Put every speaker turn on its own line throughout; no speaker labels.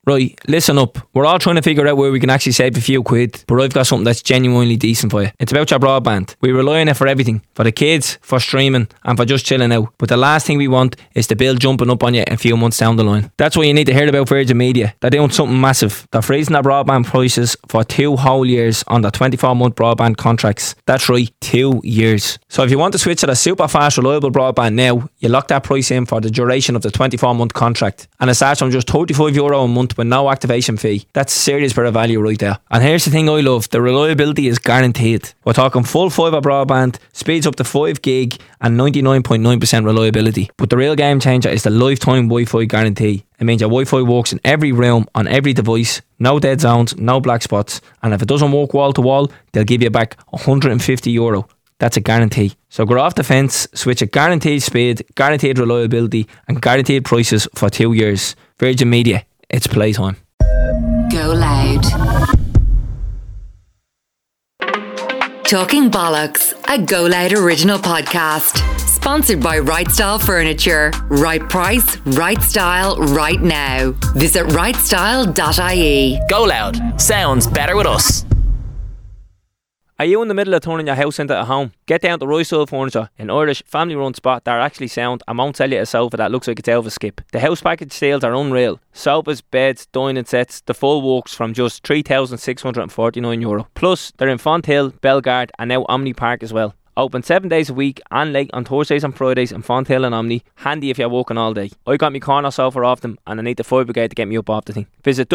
Right, listen up. We're all trying to figure out where we can actually save a few quid, but I've got something that's genuinely decent for you. It's about your broadband. We rely on it for everything. For the kids, for streaming, and for just chilling out. But the last thing we want is the bill jumping up on you a few months down the line. That's why you need to hear about Virgin Media. They're doing something massive. They're freezing their broadband prices for 2 whole years on their 24-month broadband contracts. That's right, 2 years. So if you want to switch to the super fast, reliable broadband now, you lock that price in for the duration of the 24-month contract. And it starts from just €35 a month with no activation fee. That's serious bit of value right there. And here's the thing I love, the reliability is guaranteed. We're talking full fibre broadband, speeds up to 5 gig and 99.9% reliability. But the real game changer is the lifetime Wi-Fi guarantee. It means your Wi-Fi works in every room, on every device, no dead zones, no black spots, and if it doesn't work wall to wall, they'll give you back €150. That's a guarantee. So go off the fence, switch a guaranteed speed, guaranteed reliability and guaranteed prices for 2 years. Virgin Media, it's playtime.
Go Loud. Talking Bollocks, a Go Loud original podcast. Sponsored by Right Style Furniture. Right price, right style, right now. Visit rightstyle.ie.
Go Loud. Sounds better with us.
Are you in the middle of turning your house into a home? Get down to Right Style Furniture, an Irish family-run spot that are actually sound and won't sell you a sofa that looks like it's out of a skip. The house package sales are unreal. Sofas, beds, dining sets, the full works from just €3,649. Plus, they're in Fonthill, Belgard and now Omni Park as well. Open 7 days a week and late on Thursdays and Fridays in Fonthill and Omni. Handy if you're working all day. I got my corner sofa off them and I need the fire brigade to get me up off the thing. Visit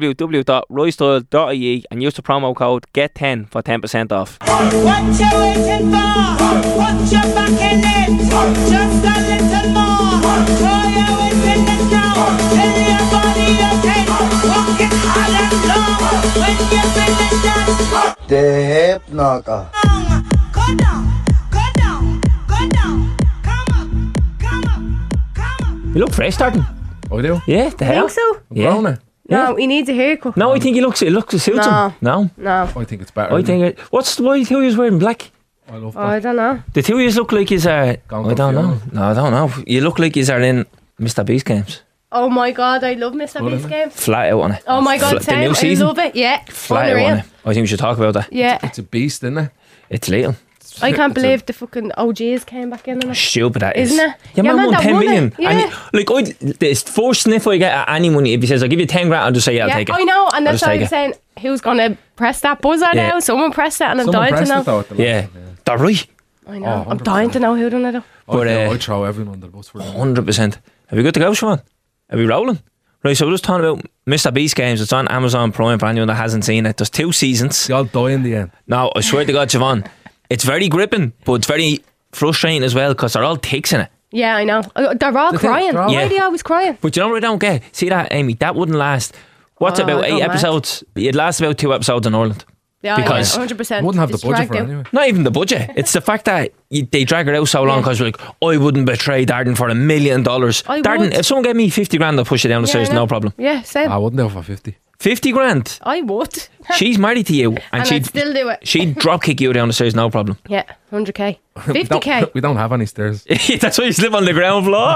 www.rightstyle.ie and use the promo code GET10 for 10% off.
What you waiting for? Put your back in it. Just a little more. Throw your weight in the snow. Tell your body okay. Walk it hard and slow. When you finish that,
the hip knocker.
Go down, go down, go down. Come up, come up, come up.
You look fresh, starting.
Oh, do?
Yeah, the hell.
Think so?
Yeah.
No, he needs a haircut.
No, I think it suits him. No.
I think it's better.
I think it. Why the two of you wearing black?
I love
Oh, I don't know.
The two of you look like I don't know. No, I don't know. You look like you are in Mr. Beast games.
Oh my god, I love Mr. Beast games.
Flat out on it.
Oh my god,
the new
same.
season.
I love it. Yeah,
Flat out on it. I think we should talk about that.
Yeah,
It's a beast, isn't it?
It's little.
I can't believe the fucking OGs came back in on it.
Stupid that is.
Isn't it?
Your man won
that
10 million.
Yeah.
And the first sniff I get at any money, if he says, I'll give you 10 grand, I'll just say, yeah, I'll take it.
I know, and that's
I'll
why
just
I'm
take
saying, who's going to press that buzzer
Yeah.
now? Someone pressed it and I'm
Someone
dying to
pressed
know.
it though at the
Yeah.
last.
They're right.
I know,
Oh,
I'm dying to know who done it though.
But,
I'd throw everyone under the bus for that.
100%. Are we good to go, Siobhan? Are we rolling? Right, so we're just talking about Mr. Beast games. It's on Amazon Prime for anyone that hasn't seen it. There's 2 seasons.
They all die in the end.
No, I swear to God, Siobhan, it's very gripping, but it's very frustrating as well because they're all ticks in it.
Yeah, I know. They're all crying.
they're all-
Why
Yeah.
are they always crying?
But you know what I don't get? See that, Amy? That wouldn't last. What's
Oh,
about
I
8
don't mind.
episodes? It'd last about 2 episodes in Ireland.
Yeah,
Because-
100%.
Wouldn't have the
Just
budget for it
dragged out.
anyway.
Not even the budget. It's the fact that they drag it out so long because like, I wouldn't betray Darden for $1 million.
I
Darden,
would.
if someone gave me 50 grand, I'll push it down the
Yeah,
stairs,
I know.
no problem.
Yeah, same.
I wouldn't do it for 50.
50 grand.
I would.
She's married to you, and
And
she'd
I'd still do it.
she'd drop kick you down the stairs, no problem.
Yeah, 100k.
We
50k.
don't have any stairs.
That's why you sleep on the ground floor.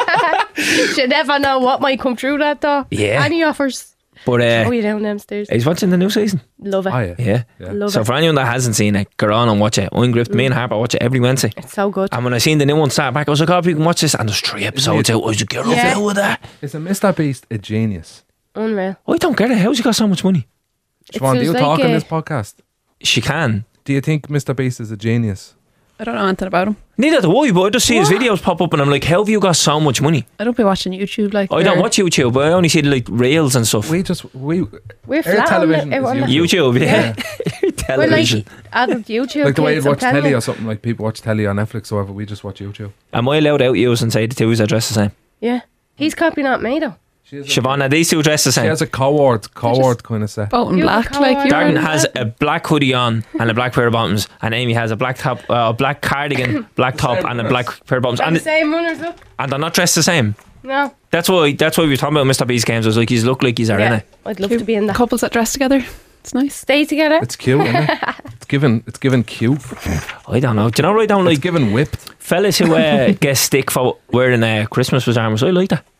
You never know what might come through that door.
Yeah.
Any offers?
But
Oh, you down them stairs.
he's watching the new season.
Love it.
Oh, yeah.
Yeah.
Love
So
it.
for anyone that hasn't seen it, go on and watch it. I'm gripped. Me and Harper watch it every Wednesday.
It's so good.
And when I seen the new one start back, I was like, oh, you can watch this. And there's 3 episodes out. I was like, get off
Yeah.
out with that.
Is a Mr. Beast a genius?
Unreal.
I don't get it. How's he got so much money?
Siobhan, do you
feels
talk
like
on
a-
this podcast?
She can.
Do you think Mr. Beast is a genius?
I don't know anything about him.
Neither do I, but I just see his videos pop up and I'm like, how have you got so much money?
I don't be watching YouTube like.
I don't watch YouTube, but I only see like reels and stuff.
We're
We're
Our
flat
television
on
is
it.
YouTube, yeah.
We're
Television.
like adult YouTube
like the way you
kids, I'm
watch
telling
telly
you.
or something. Like people watch telly on Netflix or whatever. We just watch YouTube.
Am I allowed out use and say the two are dressed the same?
Yeah. He's copying out me though.
Siobhan, are these two dressed the
She
same?
has a coward kind of set.
Boat in
You
black,
can
like
colour
you.
Darren
Yeah.
has a black hoodie on and a black pair of bottoms, and Amy has a black top, black cardigan, black top, and a black pair of bottoms,
And the
and
same runners, look.
they're not dressed the same.
No.
That's why we were talking about Mr. Beast games. I was like, he's look like he's in
Yeah.
it.
I'd love to be in that.
Couples that dress together. It's nice.
Stay together.
It's cute, isn't it? It's given cute.
I don't know. Do you know what I don't
It's
like?
given whipped.
Fellas who get stick for wearing Christmas pyjamas. I like that.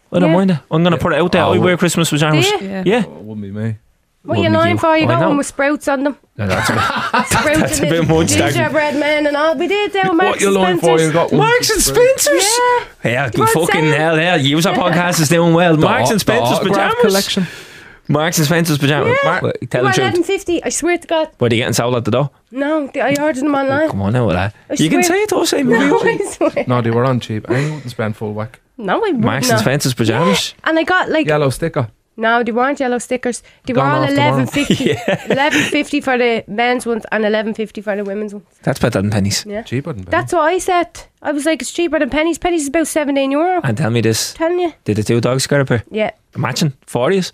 I don't
Yeah.
mind it. I'm going to put it out there. I wear Christmas pyjamas.
Do you?
Yeah.
Yeah.
Oh, it wouldn't be me.
What you
Wouldn't
lying
you?
for? You
I
got
know.
one with sprouts on them.
No, that's a bit.
Sprouts
That's a
in
bit
it.
much, Darren.
Gingerbread man and all. We did down Marks
What you
and
lying for?
Spencer's.
You got one.
Marks and Spencer's.
Yeah.
Yeah,
You weren't
fucking
saying?
hell, yeah. Use our podcast is doing well. Marks and
The
Spencer's
autograph
pyjamas.
collection.
Marks and Spencer's pyjamas.
Yeah.
Well, tell the
Well,
truth.
$11.50. I swear to God.
What are you getting sold at the door?
No, I ordered them online.
Come on now with that.
I
You can
swear.
say it to us, eh?
No, I swear.
No, they were on cheap. I wouldn't spend full whack.
No, I wouldn't.
Marks
no.
and Spencer's pyjamas.
And I got like
Yellow sticker.
no, they weren't yellow stickers. They were
Gone
all
off tomorrow.
$11.50. $11.50 for the men's ones and $11.50 for the women's ones.
That's better than pennies.
Yeah.
Cheaper than
That's what I said. I was like, it's cheaper than pennies. Pennies is about €17.
And tell me this.
Telling you.
Did the two dogs get a pair?
Yeah.
Matching? 40s?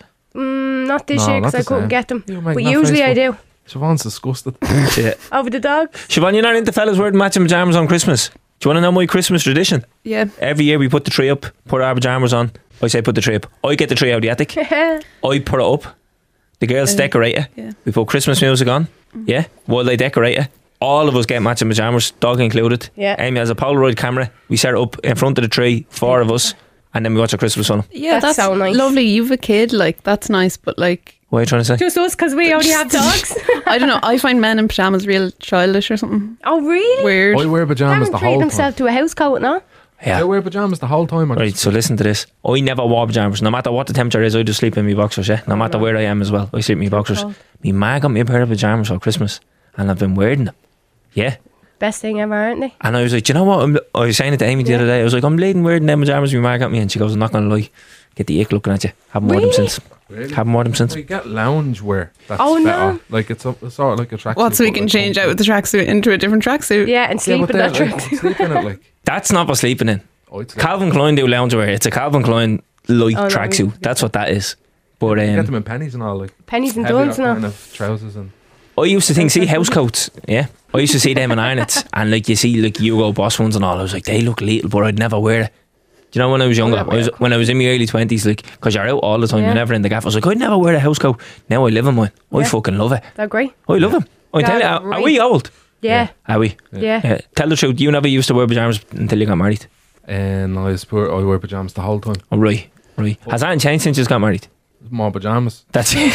Not this
No,
year
not
because I
the
couldn't
same.
get them.
You make
But
that
usually I
Facebook.
do.
Siobhan's disgusted.
Yeah.
Over the dog.
Siobhan, you're not into fellas wearing matching pyjamas on Christmas. Do you want to know my Christmas tradition?
Yeah.
Every year we put the tree up, put our pyjamas on. I say put the tree up. I get the tree out of the attic. I put it up. The girls decorate it.
yeah.
We put Christmas music on. Yeah. While they decorate it. All of us get matching pyjamas, dog included.
Yeah.
Amy has a Polaroid camera. We set it up in front of the tree, 4 of us, and then we watch a Christmas film.
Yeah,
That's
that's
so nice.
lovely. You've a kid, like, that's nice, but like,
What are you trying to say?
Just us because we only have dogs.
I don't know. I find men in pajamas real childish or something
Oh, really?
weird.
I wear pyjamas
Haven't
the
treated
whole time.
themselves to a house coat, no?
I
Yeah.
wear pyjamas the whole time.
Right, so listen to this. I never wore pyjamas. No matter what the temperature is, I just sleep in my boxers, yeah? No matter where I am as well, I sleep in my boxers.
cold.
My ma got me a pair of pyjamas for Christmas, and I've been wearing them. Yeah.
Best thing ever, aren't they?
And I was like, do you know what? I was saying it to Amy the other day. I was like, I'm bleeding wearing them pyjamas my ma got me. And she goes, I'm not going to lie. Get the ick looking at you. Haven't worn them
Really?
since.
Really?
Haven't worn them since.
You get lounge wear. That's
Oh, no.
better. Like it's sort of like a tracksuit.
What, so we
but
can
like
change out
comfy.
with the tracksuit into a different tracksuit?
Yeah, and
Yeah,
sleep
but
in that
then, like,
tracksuit.
sleep in it like.
That's not for sleeping in.
I'd sleep.
Calvin Klein do loungewear. It's a Calvin Klein light
Oh, no,
tracksuit.
we-
That's what that is. But
Get them in pennies and all, like
Pennies and
heavier
duns now.
kind of trousers and.
I used to think, see house coats, yeah. I used to see them in Arnott's, and like you see like Hugo Boss ones and all. I was like, they look little, but I'd never wear it. Do you know when I was younger? When I was in my early 20s, like, because you're out all the time,
Yeah.
you're never in the gaff. I was like, I'd never wear a house coat. Now I live in mine. I
Yeah.
fucking love it.
They're great.
I love them. I tell you,
Yeah,
are we old?
Yeah.
Are we?
Yeah.
Tell the truth. You never used to wear pajamas until you got married.
And I wear pyjamas the whole time.
Oh, right. Has that changed since you got married?
More pyjamas.
That's it.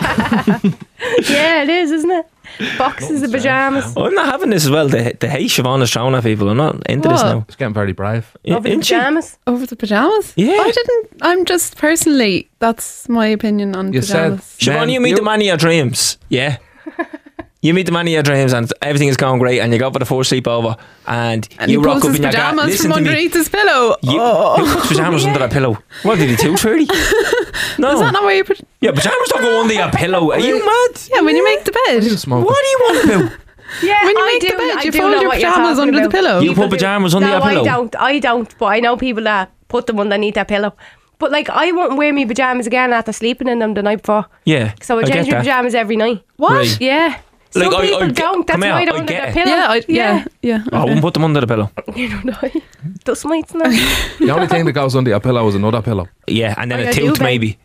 Yeah, it is, isn't it? Boxes of pyjamas.
I'm not having this as well. The hate Siobhan is throwing at people. I'm not into this
What?
now.
It's getting very brave.
Over the
Isn't she?
pyjamas.
Over the pajamas?
Yeah.
I'm just personally, that's my opinion on
You said-
pajamas.
Siobhan,
Man,
you meet
you-
the man of your dreams. Yeah. You meet the man of your dreams and everything is going great and you go for the first sleepover and
And
you
he
rock
pulls
up
his
in your gaff.
pajamas
Listen
from
to me.
underneath his pillow.
You, who puts pajamas under that pillow? What did he tooth fairy? No.
Is that not where you put?
Yeah, pajamas don't go under your pillow. Are you mad?
Yeah, when you make the bed.
You smoke.
What do you want to do?
Yeah,
When you
I
make
do,
the bed,
I
you
do
fold
know
your
what you're
pajamas
talking
under the
about.
pillow.
You
People
put
do.
pajamas under
no,
your pillow?
I don't, but I know people that put them underneath their pillow. But like, I won't wear me pajamas again after sleeping in them the night before.
Yeah.
So I
get
change my
that.
pajamas every night.
What?
Right.
Yeah. Some
Like, I
people
get-
don't. That's
come here,
why
I
they're under
get
their
it.
pillow.
Yeah.
I wouldn't put them under the pillow.
You know, dust mites now.
The only thing that goes under your pillow is another pillow.
Yeah, and then
Oh,
a
yeah,
tooth
you bet.
maybe.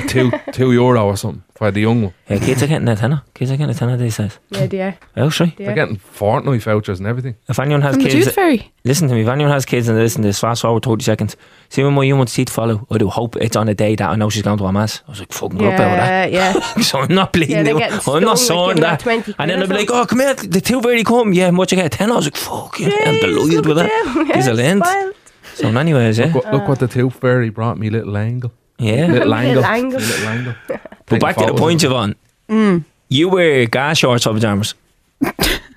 €2 or something for the young one.
Yeah, kids are getting a tenner. Kids are getting a tenner these days.
Yeah, dear.
Oh, sorry.
They're getting Fortnite vouchers and everything.
If anyone has
From the
kids,
tooth fairy.
listen to me. If anyone has kids and they listen to this, fast forward 30 seconds. See when my young one's teeth follow, I do hope it's on a day that I know she's going to a mass. I was like, fucking good about that.
Yeah.
So I'm not bleeding
Yeah, they're
out.
getting
I'm not
stung, like,
sawing
giving her
that.
20
And then
quid
they'll
or
be like, oh, come here, the tooth fairy come. Yeah, and what you get? 10. I was like, fuck yeah, I'm delighted with that. He's a land. So anyways, yeah.
Look what the tooth fairy brought me, little angle.
Yeah.
Little angle.
angle.
Little angle.
But back to the point, Siobhan. You wear gas shorts or pajamas?
Who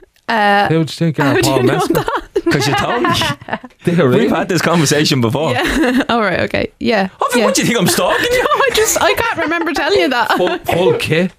do you think you are,
How do
Paul
you know
Mescal?
that?
Because you told me.
Do you really?
We've had this conversation before.
Yeah. All right. Okay. Yeah.
Oh,
yeah.
what do you think I'm stalking you?
I can't remember telling you that.
Full kit.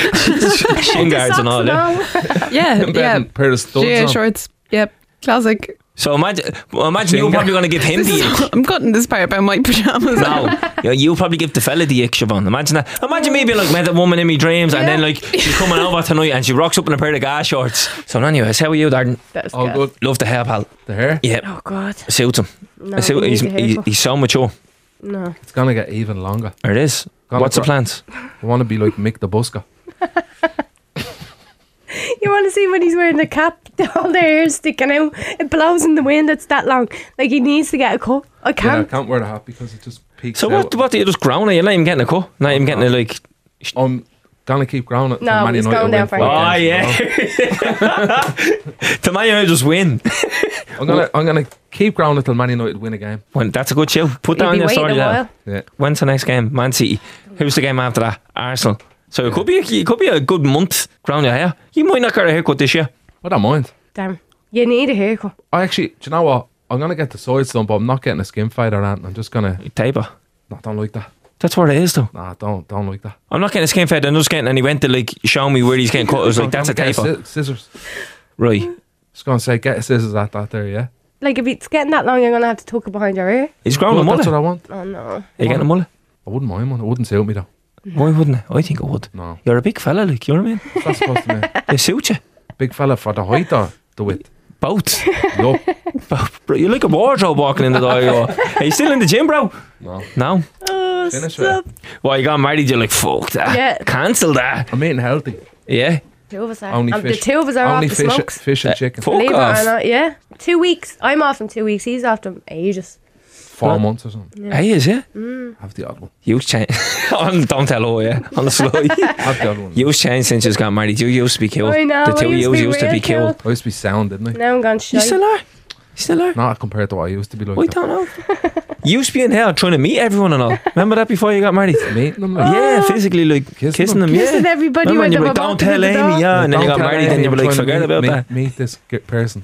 Shin guards and all that.
Yeah. Yeah.
Pair of studs
GA
on.
shorts. Yep. Classic.
So imagine you're
Shin
probably going to give him the ick.
I'm cutting this part about my pajamas.
No, you'll probably give the fella the ick, Siobhan. Imagine that. Imagine me being like, met a woman in my dreams and then like she's coming over tonight and she rocks up in a pair of gas shorts. So anyways, how are you, Darren?
That's
All
good.
good.
Love the hair, pal.
The hair.
Yeah,
Oh God.
suits him.
No,
It suit-
we
he's,
need the hair.
he's so mature.
No.
It's gonna get even longer.
Or it is.
Gonna
What's the
cro-
plans?
I want to be like Mick the Busker.
You want to see when he's wearing the cap, all the hair sticking out. It blows in the wind. It's that long. Like he needs to get a cut. I
Yeah, I
can't.
can't wear the hat because it just peaks
So
out.
what do you just ground it? You're not even getting a cut. Not even getting a like.
I'm gonna keep grounding it.
No,
till Man
he's
United
going down
win
for
four
it.
Oh
games in a row.
yeah. To Man United just win.
I'm gonna keep grounding till Man United win a game.
Well, that's a good show. Put that
You'll
on
be
your
waiting
story
a
there.
while.
Yeah.
When's the next game? Man City. Who's the game after that? Arsenal. So it could be a good month ground your hair. You might not get a haircut this year.
I don't mind.
Damn. You need a haircut.
I actually, do you know what? I'm gonna get the sides done, but I'm not getting a skin fade or anything. I'm just gonna.
Taper.
No, don't like that.
That's what it is though.
Nah, don't like that.
I'm not getting a skin fade. I'm just getting, and he went to like show me where he's getting cut. I was like, that's a
Get
taper.
Scissors.
Right.
Just gonna say, get scissors at that there, yeah.
Like if it's getting that long, you're gonna have to tuck it behind your ear.
He's growing a
Well,
mullet.
that's what I want.
Oh no.
Are you getting a mullet?
I wouldn't mind one. It wouldn't suit me though.
Why wouldn't it? I think it would.
No.
You're a big fella, like, you know what I mean?
What's that supposed to mean?
They suit you.
Big fella for the height or the width?
Both.
Yup.
Bro, you're like a wardrobe walking in the door. You go, are you still in the gym, bro?
No.
No.
Oh,
Finish
stop.
with it.
Well, you got married, you're like, fuck that.
Yeah.
Cancel that.
I'm eating healthy.
Yeah.
Two of us are.
Only
And
fish.
the two of us are
Only
off the
fish,
smokes.
fish and chicken.
fuck
Believe it
off.
or not, yeah. 2 weeks. I'm off in 2 weeks. He's off them ages.
4 months or something.
Hey, is yeah?
Have the odd one.
You've changed. Don't tell her, yeah. On the slow.
Have the odd one.
You've changed since you got married. You used to be cool.
I know,
The two
I
of you used to
real
be cool.
cool.
I used to be sound, didn't I?
Now I'm gone shy.
You still are. You still are.
Not compared to what I used to be like.
I
that.
don't know. You used to be in hell trying to meet everyone and all. Remember that before you got married?
Meeting them like.
Yeah, physically like kissing them.
Kissing
Yeah.
everybody
Remember,
when
and
they
you were
were
like, don't
walking
tell
in the
Amy,
door.
yeah. And then you
Don't
got
tell
married and you were
Amy,
like,
I'm trying
forget
to
about that.
Meet this person.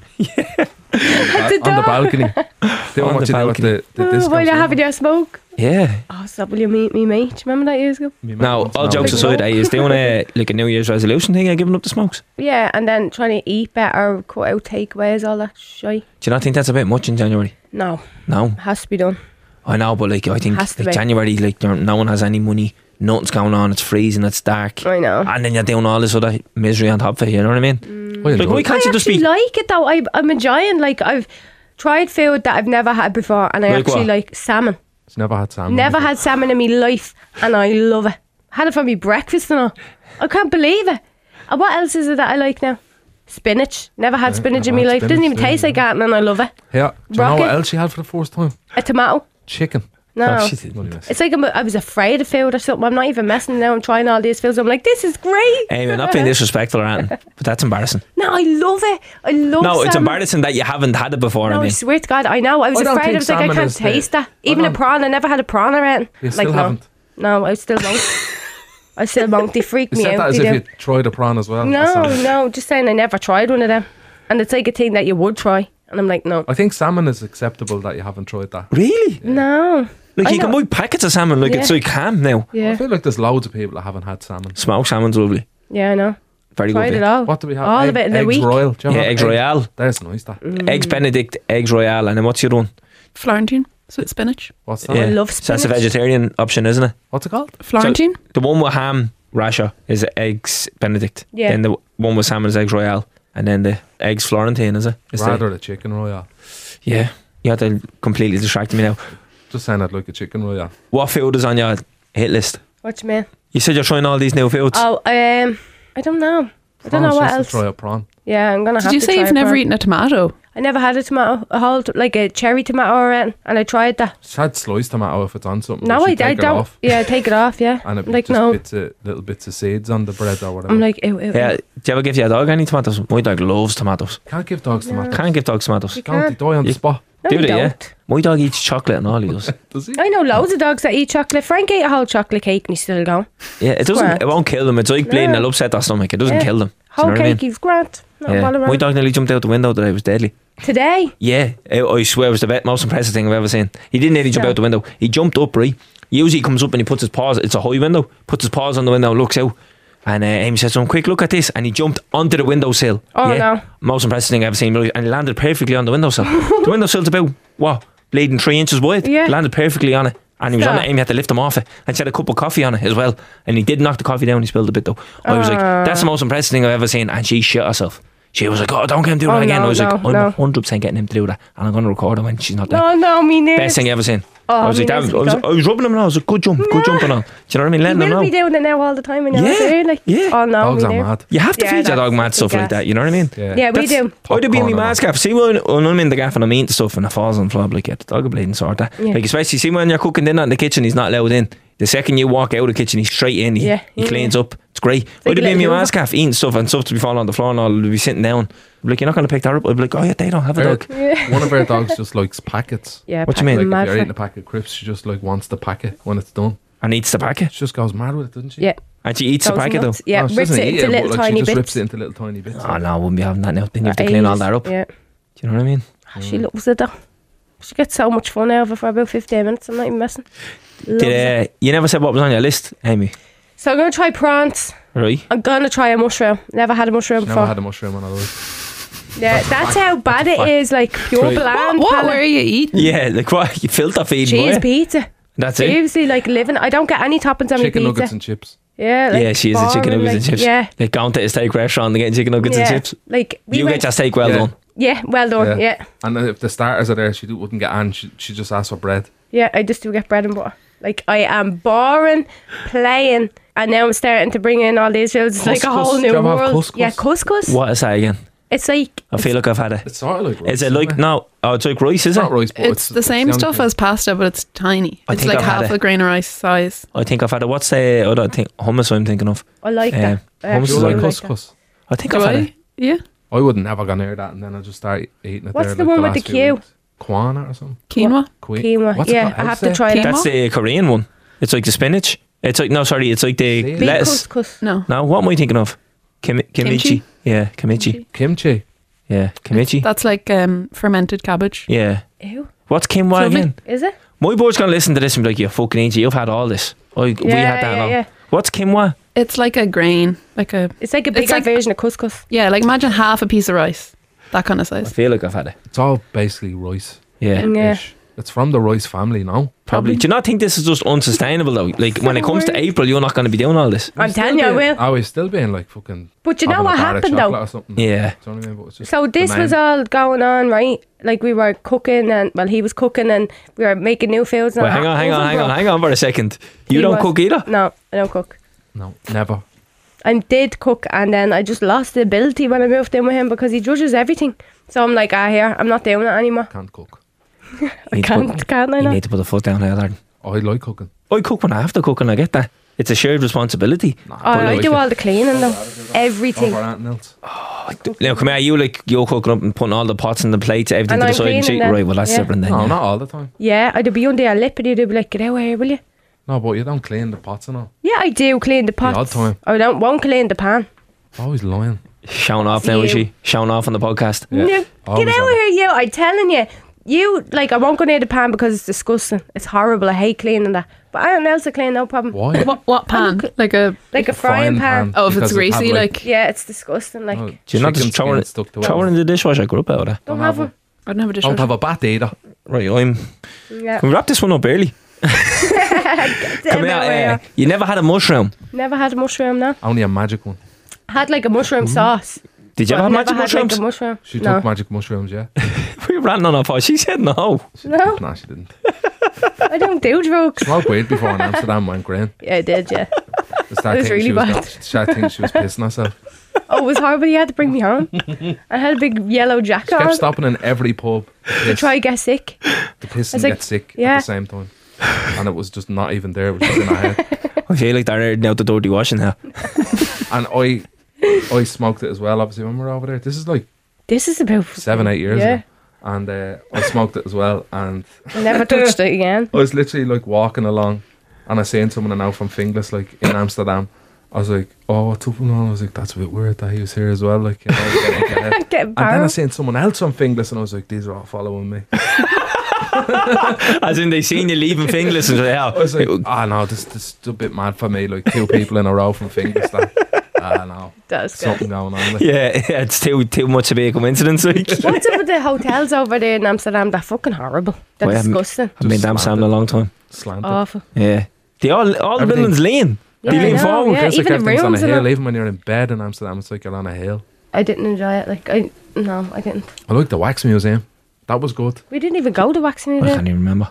The
On the
door.
balcony. Doing
On
what
the
you do at
balcony.
the
Oh,
disco.
while you're
scene.
having your smoke.
Yeah.
Oh, stop, will you meet me, mate? Do you remember that years ago?
Me mate
Now,
wants
all
to know
jokes
me.
aside, are you doing like a New Year's resolution thing? Are you giving up the smokes?
Yeah, and then trying to eat better, cut out takeaways, all that shit.
Do you not think that's a bit much in January?
No,
No.
has to be done.
I know, but like I think
Has to
like
be.
January, like no one has any money, nothing's going on, it's freezing, it's dark,
I know.
and then you're doing all this other misery on top of it. You know what I mean?
I enjoy
Like, why
it.
can't
I
you just
actually
be?
like it though. I'm enjoying, like, I've tried food that I've never had before, and I
Like
actually
what?
like salmon.
It's never had salmon.
Never
before.
had salmon in my life, and I love it. Had it for my breakfast and all. I can't believe it. And what else is it that I like now? Spinach. Never had spinach in
never
my
had
life. Doesn't even
spinach,
taste
yeah.
like that, and I love it.
Yeah. Do you know what
Rocket.
else you had for the first time?
A tomato.
Chicken.
No.
Oh, she didn't.
What do you miss?
It's like I was afraid of food or something. I'm not even messing now. I'm trying all these foods. I'm like, this is great.
Hey, I'm not being disrespectful or anything, but that's embarrassing.
No, I love it. I love
No, it's
salmon.
embarrassing that you haven't had it before.
No,
I
I
mean,
swear to God, I know. I was
I don't
afraid. I
think
was like, I
salmon
can't
is the-
taste that.
I
Even a
don't-
prawn. I never had a prawn or anything.
You
Like,
still
no.
haven't.
No, I still won't. I still won't. They freak
You
me
said
out.
that as
They
if
do.
you tried a prawn as well.
No, just saying I never tried one of them. And it's like a thing that you would try. And I'm like, no.
I think salmon is acceptable that you haven't tried that.
really?
No.
Like
I
you can
know.
buy packets of salmon, like it's
Yeah.
like ham now.
I
Yeah.
feel like there's loads of people that haven't had salmon.
Smoked salmon's lovely,
Yeah, I know.
very
Tried
good.
it
yeah.
all.
What do we have?
All of it in a
eggs
week.
Royal. Do you
Yeah,
have
eggs royale,
That's nice. That.
eggs Benedict, eggs royale, and then what's the other one?
Florentine. So it's spinach.
What's that?
Yeah.
love
So that's a
spinach.
vegetarian option, isn't it?
What's it called?
Florentine.
The one with ham, rasher, is eggs Benedict.
Yeah.
Then the one with salmon is eggs royale, and then the eggs Florentine, is it? Is the-
Rather the chicken Royal.
yeah. You had to completely distract me now.
Just saying that like a chicken Royal.
What food is on your hit list?
What you mean?
You said you're trying all these new foods.
Oh, I don't know. I don't know what else.
Try a prawn.
Yeah, I'm gonna have
Did you
to
say
try
you've
a
never
prawn.
eaten a tomato?
I never had a tomato, like a cherry tomato or anything, and I tried that.
Just had sliced tomato if it's on something.
No,
you
I
should take it
don't.
off.
Yeah, take it off. Yeah,
And it
like
just
no.
little bits of seeds on the bread or whatever.
I'm like, ew, ew,
Yeah.
ew.
Do you ever give your dog any tomatoes? My dog loves tomatoes.
Can't give dogs tomatoes.
Can't give dogs tomatoes.
You
Can't they
can't.
die on the
You-
spot?
No,
Do
you
they? Yeah.
don't.
My dog eats chocolate and all he does.
Does he?
I know loads of dogs that eat chocolate. Frank ate a whole chocolate cake and he's still going.
Yeah, it doesn't.
Grand.
It won't kill them. It's like bleeding.
No.
It'll upset their stomach. It doesn't
Yeah.
kill them. Do you
Whole
know what I
cake,
mean?
he's grand. Not
Yeah.
bother
My
around.
dog nearly jumped out the window today. It was deadly.
Today,
Yeah, I swear it was the most impressive thing I've ever seen. He didn't nearly jump
Yeah.
out the window. He jumped up, right? Usually he comes up and he puts his paws. It's a high window. Puts his paws on the window and looks out. And Amy says to him, "Quick, look at this!" And he jumped onto the windowsill.
Oh, no.
Most impressive thing I've ever seen. Really. And he landed perfectly on the windowsill. The windowsill's about what? Bleeding 3 inches wide.
Yeah.
Landed perfectly on it. And he was on
Stop.
it. Amy had to lift him off it. And she had a cup of coffee on it as well. And he did knock the coffee down. He spilled a bit though. I was like, "That's the most impressive thing I've ever seen." And she shit herself. She was like, "Oh, don't get him to do that
Oh,
again."
no,
I was like,
no,
"I'm
no.
100% getting him to do that, and I'm going to record it when she's not there."
no, me neither.
Best thing you ever seen. I was like,
mean,
I was rubbing them and I was like, good jump and all. Do you know what I mean? Letting them
Will
know.
be doing it now all the time when you're
Yeah,
out there. Like,
yeah.
Oh, no,
Dogs
we
are
do.
mad.
You have to
Yeah,
feed your dog
that's
mad stuff
the
like
gas.
that, you know what I mean?
Yeah, we do.
I'd be in my
corner.
mask gaff. See when I'm in the gaff and I'm eating stuff and it falls on the floor, like, yeah, the dog will bleed and sort that.
Yeah.
Like, especially, see when you're cooking dinner in the kitchen, he's not allowed in. The second you walk out of the kitchen, he's straight in. He cleans up. It's great.
like
I'd be
a
in my
little
mask gaff eating stuff and stuff to be falling on the floor and all. I'd be sitting down. I'd be like, you're not going to pick that up. I'd be like, oh yeah, they don't have a dog.
One of our dogs just likes packets.
Yeah,
What do you mean?
Like
mad
if you're
for
eating a packet of crisps, she just like wants the packet when it's done.
And eats the packet.
She just goes mad with it, doesn't she?
Yeah.
And she eats the
Goes
packet though.
nuts. Yeah,
No, she
rips
doesn't
it
eat
into
but,
little
like,
tiny
she just
bits.
rips it into little tiny bits.
Oh no, I wouldn't be having that now. Then you have to
I
clean all
use-
that up.
Yeah.
Do you know what I mean?
She loves it though. She gets so much fun out of it for about 15 minutes. I'm not even messing. Loves it.
Did you never said what was on your list, Amy?
So I'm going to try prawns.
Right?
I'm going to try a mushroom. Never had a mushroom
She
before.
never had a mushroom on her life.
Yeah, that's how bad it is. Like pure
Right.
bland.
What
palate.
were you eating?
Yeah, like what? You filter feed
Cheese
boy.
pizza.
That's it.
Seriously, like living. I don't get any toppings on my
Chicken
pizza.
nuggets and chips.
Yeah, like
Yeah, she is a chicken
boring,
nuggets and
like,
chips.
Yeah,
Like going to a steak restaurant and getting chicken nuggets and
yeah.
chips.
Like we
You
went,
get your steak well
Yeah.
done.
Yeah, well done. Yeah.
And if the starters are there, she wouldn't get on. She just asks for bread.
Yeah, I just do get bread and butter. Like I am boring, playing, and now I'm starting to bring in all these foods. It's like a
Couscous.
whole
Do
new
you ever have
world.
couscous?
Yeah, couscous.
What is that again?
It's like
I feel like I've had it.
It's sort of like rice.
Is it like
isn't
no? Oh, it's like rice, is
It's
it?
not rice, but
It's the same
only
stuff
thing.
as pasta, but it's tiny.
I
It's
think
like
I've had
half
it.
a grain of rice size.
I think I've had it. What's the other thing? Hummus I'm thinking of.
I like
Yeah.
that. I
Hummus
actually
Do
is
you like
do
like
that.
couscous?
I think
Do
I've had
I?
it.
Yeah.
I would never go near that, and then I just start eating it.
What's
there,
the
like,
one with the
last few
Q?
weeks. Quinoa or something.
Quinoa.
Quinoa.
What's it
Yeah,
called?
I
How
have
do you
to
say
try
it?
that.
That's the Korean one. It's like the spinach. It's like no, sorry. It's like the
Big
lettuce.
couscous.
No.
No, what am I thinking of? Kimchi.
Kimchi?
Yeah, kimchi.
Kimchi.
Yeah, kimchi.
That's like fermented cabbage.
Yeah.
Ew.
What's kimchi
Lovely.
again?
Is it?
My boy's gonna listen to this and be like, "You fucking idiot! You've had all this. We had that.
Yeah,
and all.
yeah.
What's quinoa?
It's like a grain, like a
It's like a bigger
like-
version of couscous.
yeah, like imagine half a piece of rice, that kind of
I
size.
feel like I've had it.
It's all basically rice.
Yeah,
Yeah.
Ish. It's from the rice family, no?
probably. Do you not think this is just unsustainable though? Like when it comes to April, you're not going to be doing all this.
I'm telling you, I will.
I was still being like fucking.
But you know
having
what
a bar of
happened
chocolate
though?
Or something.
Yeah.
Do you know what I mean? But it's just
So this
the
was
name.
all going on, right? Like we were cooking and well, he was cooking and we were making new foods. And
Wait, hang on for a second. You don't cook either.
No, I don't cook.
No, never.
I did cook and then I just lost the ability when I moved in with him because he judges everything. So I'm like, here, I'm not doing it anymore.
Can't cook.
I can't I
You
not?
need to put a foot down here, Darren.
I like cooking.
I cook when I have to cook, and I get that. It's a shared responsibility.
Nah,
Oh, I
like
do
it.
all the cleaning though. Everything.
Over anything else.
Now, come here, you're cooking up and putting all the pots and the plates, everything
And
to the
I'm
side and
cleaning
shit.
them.
Right, well, that's
Yeah.
different then.
No,
yeah.
not all the time.
Yeah, I'd be under your lip and you'd be like, get out of here, will you?
No, but you don't clean the pots and all.
Yeah, I do clean the pots.
odd time.
I won't clean the pan.
Always lying.
Showing off now, is
You.
she? Showing off on the podcast.
Yeah.
No, get
Always
out
on
of
it.
here, you. I'm telling you. You, like, I won't go near the pan because it's disgusting. It's horrible. I hate cleaning that. But anything else I clean, no problem.
Why?
What pan? Like a
Like a frying pan.
oh, if
Because
it's
it had,
greasy, like
Yeah, it's disgusting. Like,
oh,
Do you not
chicken
just throw
skin
it,
stuck to
throw it in the dishwasher? Grew up out of that.
don't have
have
them.
I don't have a
Don't
dishwasher.
have a bat either.
Right,
Yeah.
can we wrap this one up early? Come here, you never had a mushroom.
Never had a mushroom, no.
Only a magic one.
Had like a mushroom sauce.
Did you
but
ever have
never
magic
had,
mushrooms?
Like a mushroom.
She
no.
took magic mushrooms, yeah.
We ran on her pod. She said no.
No,
No, she didn't.
I don't do drugs.
Smoked weed before in Amsterdam went green.
Yeah, I did, yeah.
The start
It was
thinking
really
she
bad.
Start thinking she was pissing herself.
Oh, it was horrible. You had to bring me home. I had a big yellow jacket
She kept
on
stopping in every pub
to try to get sick.
to piss
I was
and
like,
get sick at
yeah.
the same time. And it was just not even there. It was just in her head.
I feel like they're out the dirty washing here.
And I smoked it as well, obviously, when we were over there. This is like
This is about
7-8 years
Yeah.
ago. And I smoked it as well. And
I never touched it again.
I was literally like walking along and I seen someone now from Finglas, like in Amsterdam. I was like, oh, what's up? And I was like, that's a bit weird that he was here as well. Like, you know, getting up ahead.
Getting
And then I
paranoid.
seen someone else from Finglas and I was like, these are all following me.
As in, they seen you leaving Finglas and
I was like, no, this is a bit mad for me. Like 2 people in a row from Finglas. No,
That's good.
something going on. Like.
yeah, it's too much to be a coincidence. Like.
What's up with the hotels over there in Amsterdam? They're fucking horrible. They're
Well,
disgusting.
I've been to Amsterdam a long time.
Slanted.
Awful.
Yeah, they all the
Everything.
buildings lean.
Yeah,
They
I
lean
know,
forward.
yeah.
It's like
even the
everything's on a
rooms and
hill.
all.
Even when you're in bed in Amsterdam, it's like you're on a hill.
I didn't enjoy it. Like, I didn't.
I like the wax museum. That was good.
We didn't even go to Wax
I
Museum.
can't even remember.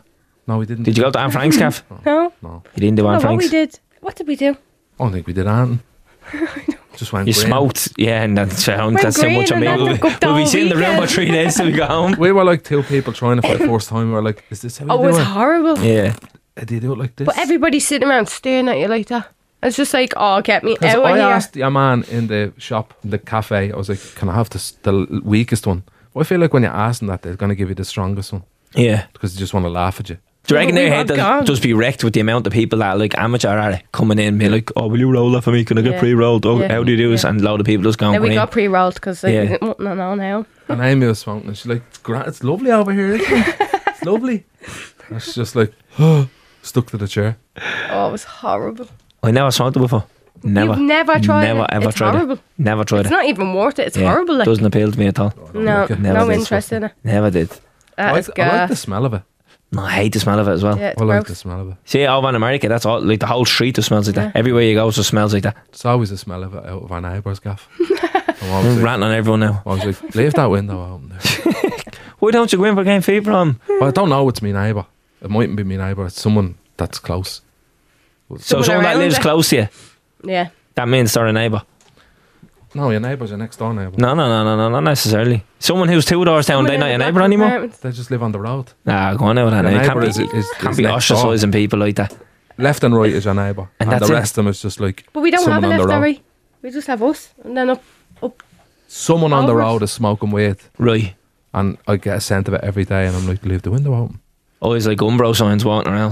No, we didn't.
Did you go to Anne Frank's cafe?
No.
No.
You didn't do
No,
Anne
what we
Frank's?
did. What did we do?
I don't think we did anything. Just went
You
green.
smoked, yeah, and that's so
green
much of
and
me.
then
We'll
took up the
be
whole
sitting in the room for
weekend.
3 days till we got home.
We were like two people trying it for the first time. We were like, is this how
Oh,
you
it was
do it?
horrible.
Yeah.
Do you do it like this?
But everybody's sitting around staring at you like that. It's just like, oh, get me
Because
out of
I
here.
asked a man in the shop, in the cafe, I was like, can I have the weakest one? But I feel like when you ask them that, they're going to give you the strongest one
Yeah.
because they just want to laugh at you.
Do you reckon
No,
their
we
head
were
does
gone.
just be wrecked with the amount of people that are like amateur at it coming in, be like, oh, will you roll that for me? Can I get
Yeah.
pre-rolled? Oh,
Yeah.
how do you do this?
Yeah.
And a load of people just going
Now we
green.
got pre-rolled because like,
Yeah.
no, now.
And Amy was smoking and she's like, it's lovely over here, isn't it? It's lovely. And she's just like, stuck to the chair.
Oh, it was horrible.
I never smoked it before. Never.
You've never tried
Never
it?
ever
It's
tried
horrible.
it. Never tried
It's
it.
not even worth it. It's
Yeah.
horrible. Like,
Doesn't appeal to me at all.
no,
like it.
Never
no
did.
interest in it.
Never did.
I
That is
like, I like
gas.
the smell of it.
No, I hate the smell of it as well.
Yeah, it's
I like the
gross.
smell of it.
See, over in America, that's all. Like the whole street just smells like that. Everywhere you go, it just smells like that.
It's always the smell of it out of our neighbour's gaff. I'm always
I'm
like,
ranting on everyone now.
I was like, leave that window open there.
Why don't you go in for game fever on?
Well, I don't know it's my neighbour. It mightn't be my neighbour. It's someone that's close.
So someone that
around
lives
it.
close to you,
Yeah.
that means they're a neighbour.
No, your neighbour's your next door neighbour.
No, not necessarily. Someone who's 2 doors down, they're not your
Someone in the
neighbour
back
anymore.
apartment.
They just live on the road.
Nah, go on out with that.
Your
now. You can't
neighbour
be,
is
can't be
next door.
ostracising people like that.
Left and right is your neighbour.
And
And
that's
the
it.
rest of them is just like
But we don't have
someone
a
on the
left
road.
or right. We just have us. And then up.
Someone on the
Over it.
road is smoking weed.
Right.
And I get a scent of it every day and I'm like, leave the window open.
Always like Umbro signs walking around.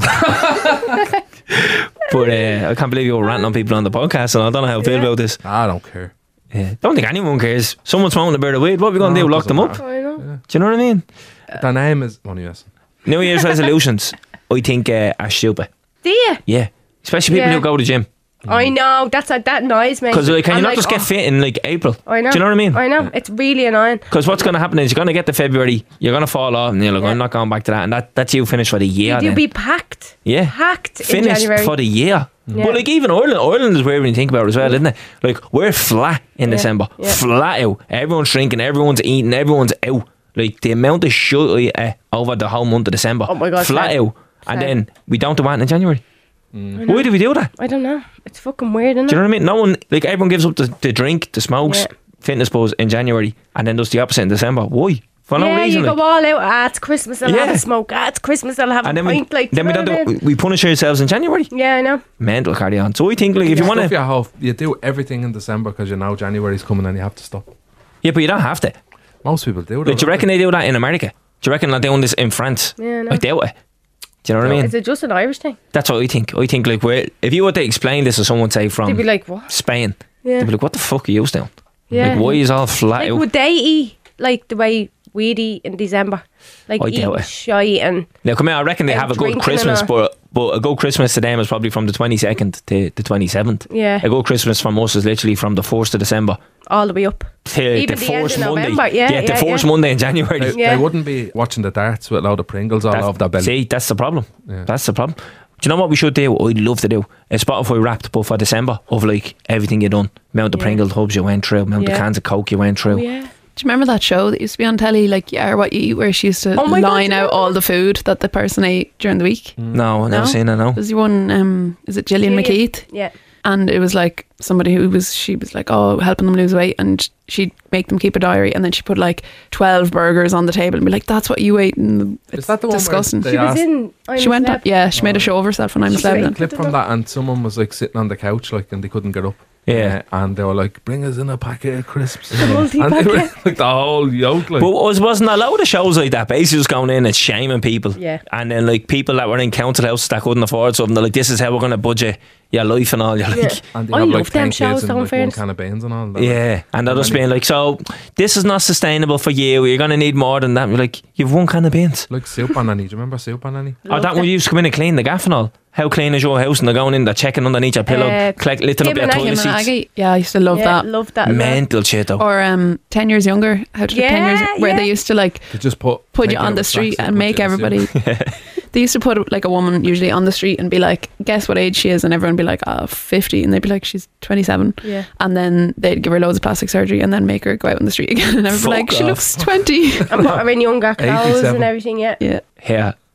But I can't believe you were ranting on people on the podcast, and I don't know how I feel about this.
I don't care.
Yeah. Don't think anyone cares. Someone's smoking a bit of weed. What are we going to
No,
do?
it
Lock them up?
doesn't
I know.
Do you know what I mean?
Their name is money, yes.
New Year's resolutions, I think, are stupid.
Do you?
Yeah. Especially people
Yeah.
who go to the gym.
I know. That annoys me.
Because like, can you
I'm
not
like,
just get
oh,
fit in like April?
I know.
Do you know what I mean?
I know. It's really annoying.
Because what's going to happen is you're going to get to February, you're going to fall off, and you're like,
Yeah.
I'm not going back to that. And that's you finished for the year.
You'll
then.
be packed.
Yeah.
Packed in
Finished
January.
for the year.
Yeah.
But like even Ireland is weird when you think about it as well, isn't it? Like we're flat in
Yeah.
December,
Yeah.
flat out. Everyone's drinking, everyone's eating, everyone's out. Like the amount of shit over the whole month of December,
Oh my God,
flat
sad.
out. And
Sad.
then we don't do that in January.
I know.
Why do we do that?
I don't know. It's fucking weird, isn't
Do you
it?
know what I mean? No one, like everyone gives up the drink, the smokes,
Yeah.
fitness pose in January, and then does the opposite in December. Why? For no
Yeah,
reason.
you
like.
go all out. It's Christmas. I'll have
Yeah.
a smoke. It's Christmas. I'll have
And
a
then we,
pint. Like,
then we
you know
don't
what I
do.
mean?
We punish ourselves in January.
Yeah, I know.
Mental carry on. So I think like if you want
Stuff
to,
your whole, you do everything in December because you know January's coming and you have to stop.
yeah, but you don't have to.
Most people do.
Like, do you reckon they do that in America? Do you reckon they're doing this in France?
Yeah, I know.
I doubt it. Do you know what I mean?
Is it just an Irish thing?
That's what I think. I think like if you were to explain this to someone, say from
They'd be like, what?
Spain,
Yeah.
they'd be like, "What the fuck are you doing?
Yeah.
Like, why is all flat
Like,
out?"
would they eat like the way we'd eat in December? Like
I doubt
eating
it.
shite and
Now, come here. I reckon they
and
have a good
drinking
Christmas,
and
but a good Christmas to them is probably from the 22nd to the 27th.
Yeah.
A good Christmas from us is literally from the 1st of December
all the way up.
to
Even
the
the end
first
of
Monday.
November. Yeah,
the
yeah,
first
yeah.
Monday in January.
They,
Yeah.
they wouldn't be watching the darts with a load of Pringles all over their belly.
See, that's the problem.
Yeah.
That's the problem. Do you know what we should do? I'd love to do a Spotify Wrapped, but for December of like everything you done. Amount of
Yeah.
Pringle tubs you went through, amount of
Yeah.
cans of Coke you went through.
Oh, yeah.
Do you remember that show that used to be on telly, like You Are What You Eat, where she used to
Oh my God,
line
do you
out
remember
all the food that the person ate during the week?
No, I've never
No?
seen it. No.
There's one, is it Gillian McKeith?
Yeah.
And it was like somebody she was like, oh, helping them lose weight, and she'd make them keep a diary, and then she put like 12 burgers on the table and be like, that's what you ate, and it's
that the one where
disgusting.
they
She was
asked-
in. I'm
She went
Celeb.
up, yeah, she made a show of herself when I'm a
She's great.
Celeb.
Clip from that, and someone was like sitting on the couch, like, and they couldn't get up.
Yeah.
And they were like, "Bring us in a packet of crisps."
multi-packet.
And they were like the whole yoke, like.
But wasn't a load of shows like that basically just going in and shaming people.
Yeah.
And then like people that were in council houses that couldn't afford something, they're like, this is how we're going to budget your life and all. You're like,
And they
I
have
love
like 10
them
kids
shows,
and
though, in
like one
fairness.
can of beans and all. That.
yeah. And they're just
And
being like, so this is not sustainable for you. You're going to need more than that. You're like, you've one can of beans.
Like Soup and Nanny. Do you remember Soup and Nanny?
Oh, that one you used to come in and clean the gaff and all. How clean is your house? And they're going in, they're checking underneath your pillow, lifting up
Kim
your
and
toilet
Kim and
seats.
Aggie, yeah, I used to love
Yeah,
that.
love that. as well.
Mental shit though.
Or 10 Years Younger, How to Get 10 Years,
Yeah,
where
yeah.
they used to like
They just put
you
take
on
out
the
with
street
flax
and
put
make
you in
everybody.
soup.
They used to put like a woman usually on the street and be like, guess what age she is, and everyone would be like, 50, and they'd be like, she's 27.
Yeah.
And then they'd give her loads of plastic surgery and then make her go out in the street again, and everyone would be like,
Fuck
she
off.
looks 20.
And put her in younger clothes
87.
and everything. Yeah.
Yeah.
Yeah.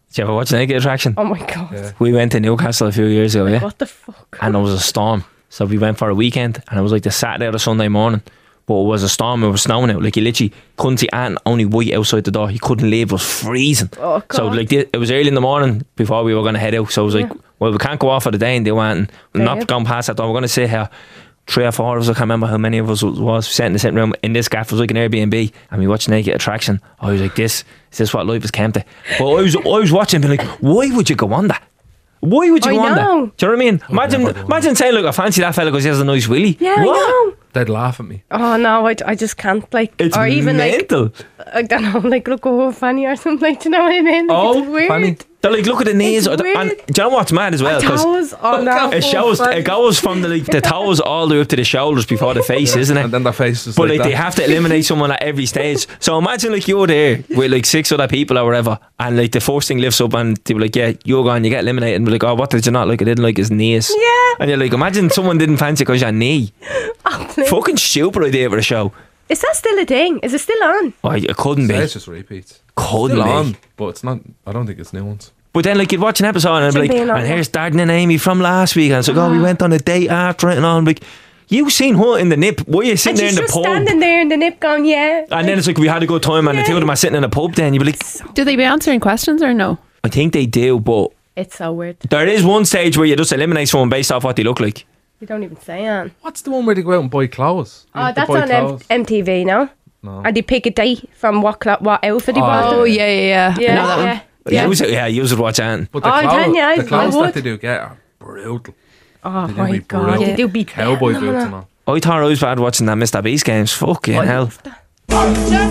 Did you ever watch Naked Attraction?
Oh my God.
We went to Newcastle a few years ago, yeah.
What the fuck?
And it was a storm. So we went for a weekend, and it was like the Saturday or the Sunday morning. But it was a storm, it was snowing out. Like, you literally couldn't see anything, only white outside the door. You couldn't leave, it was freezing.
Oh, God.
So like it was early in the morning before we were going to head out. So it was like, well, we can't go off for the day and do anything. We're not going past that door. We're going to sit here. 3 or 4 of us, I can't remember how many of us it was, sat in the sitting room in this gaff. It was like an Airbnb, and we watched Naked Attraction. I was like, is this what life has come to? But I was watching and being like, why would you go on that? Why would you go on that? Do you know what I mean? Imagine saying, look, I fancy that fella because he has a nice willy.
Yeah,
what?
I know.
They'd laugh at me.
Oh no, I just can't, like.
It's
or even
mental.
Like, I don't know, like look over Fanny or something, like, do you know what I mean? Like, it's weird.
Fanny.
They're like, look at the knees.
It's
And
weird.
do you know what's mad as well?
Toes, oh no.
It goes from the toes all the way up to the shoulders before the face, isn't it?
And then their face is
But
like
like
that.
they have to eliminate someone at every stage. So imagine like you're there with like 6 other people or whatever, and like the first thing lifts up and they be like, yeah, you're gone, you get eliminated, and be like, oh, what did you not like? I didn't like his knees.
Yeah.
And you're like, imagine someone didn't fancy because your knee.
Oh, please.
Fucking stupid idea for a show.
Is that still a thing? Is it still on?
Oh, it couldn't
So
be.
it's just repeats.
Couldn't
Still
be.
on, but it's not. I don't think it's new ones.
But then like you'd watch an episode and I'd be
Should
like,
be an
and
hour.
here's Darden and Amy from last week, and it's like, oh, we went on a date after it and all. I'm like, you seen her in the nip? Why are you sitting
And
there
she's
in the
just
pub?
standing there in the nip going, yeah.
And then it's like we had a good time, and the two of them are sitting in a pub. Then you'd be like,
Do they be answering questions or no?
I think they do, but
It's so weird.
there is one stage where you just eliminate someone based off what they look like.
You don't even say it.
What's the one where they go out and buy clothes?
Oh,
They
that's
buy
on
clothes.
MTV now.
No.
And they pick a date from what outfit they bought.
Oh, yeah. I know that one.
yeah.
You would watch that.
But the
Oh, I'm telling you,
the clothes
I
that
would.
they do get are brutal.
Oh
They do
my
be
God.
brutal.
They do be
Cowboy boots and all.
I thought I was bad watching that Mr. Beast games. Fucking hell.
Just a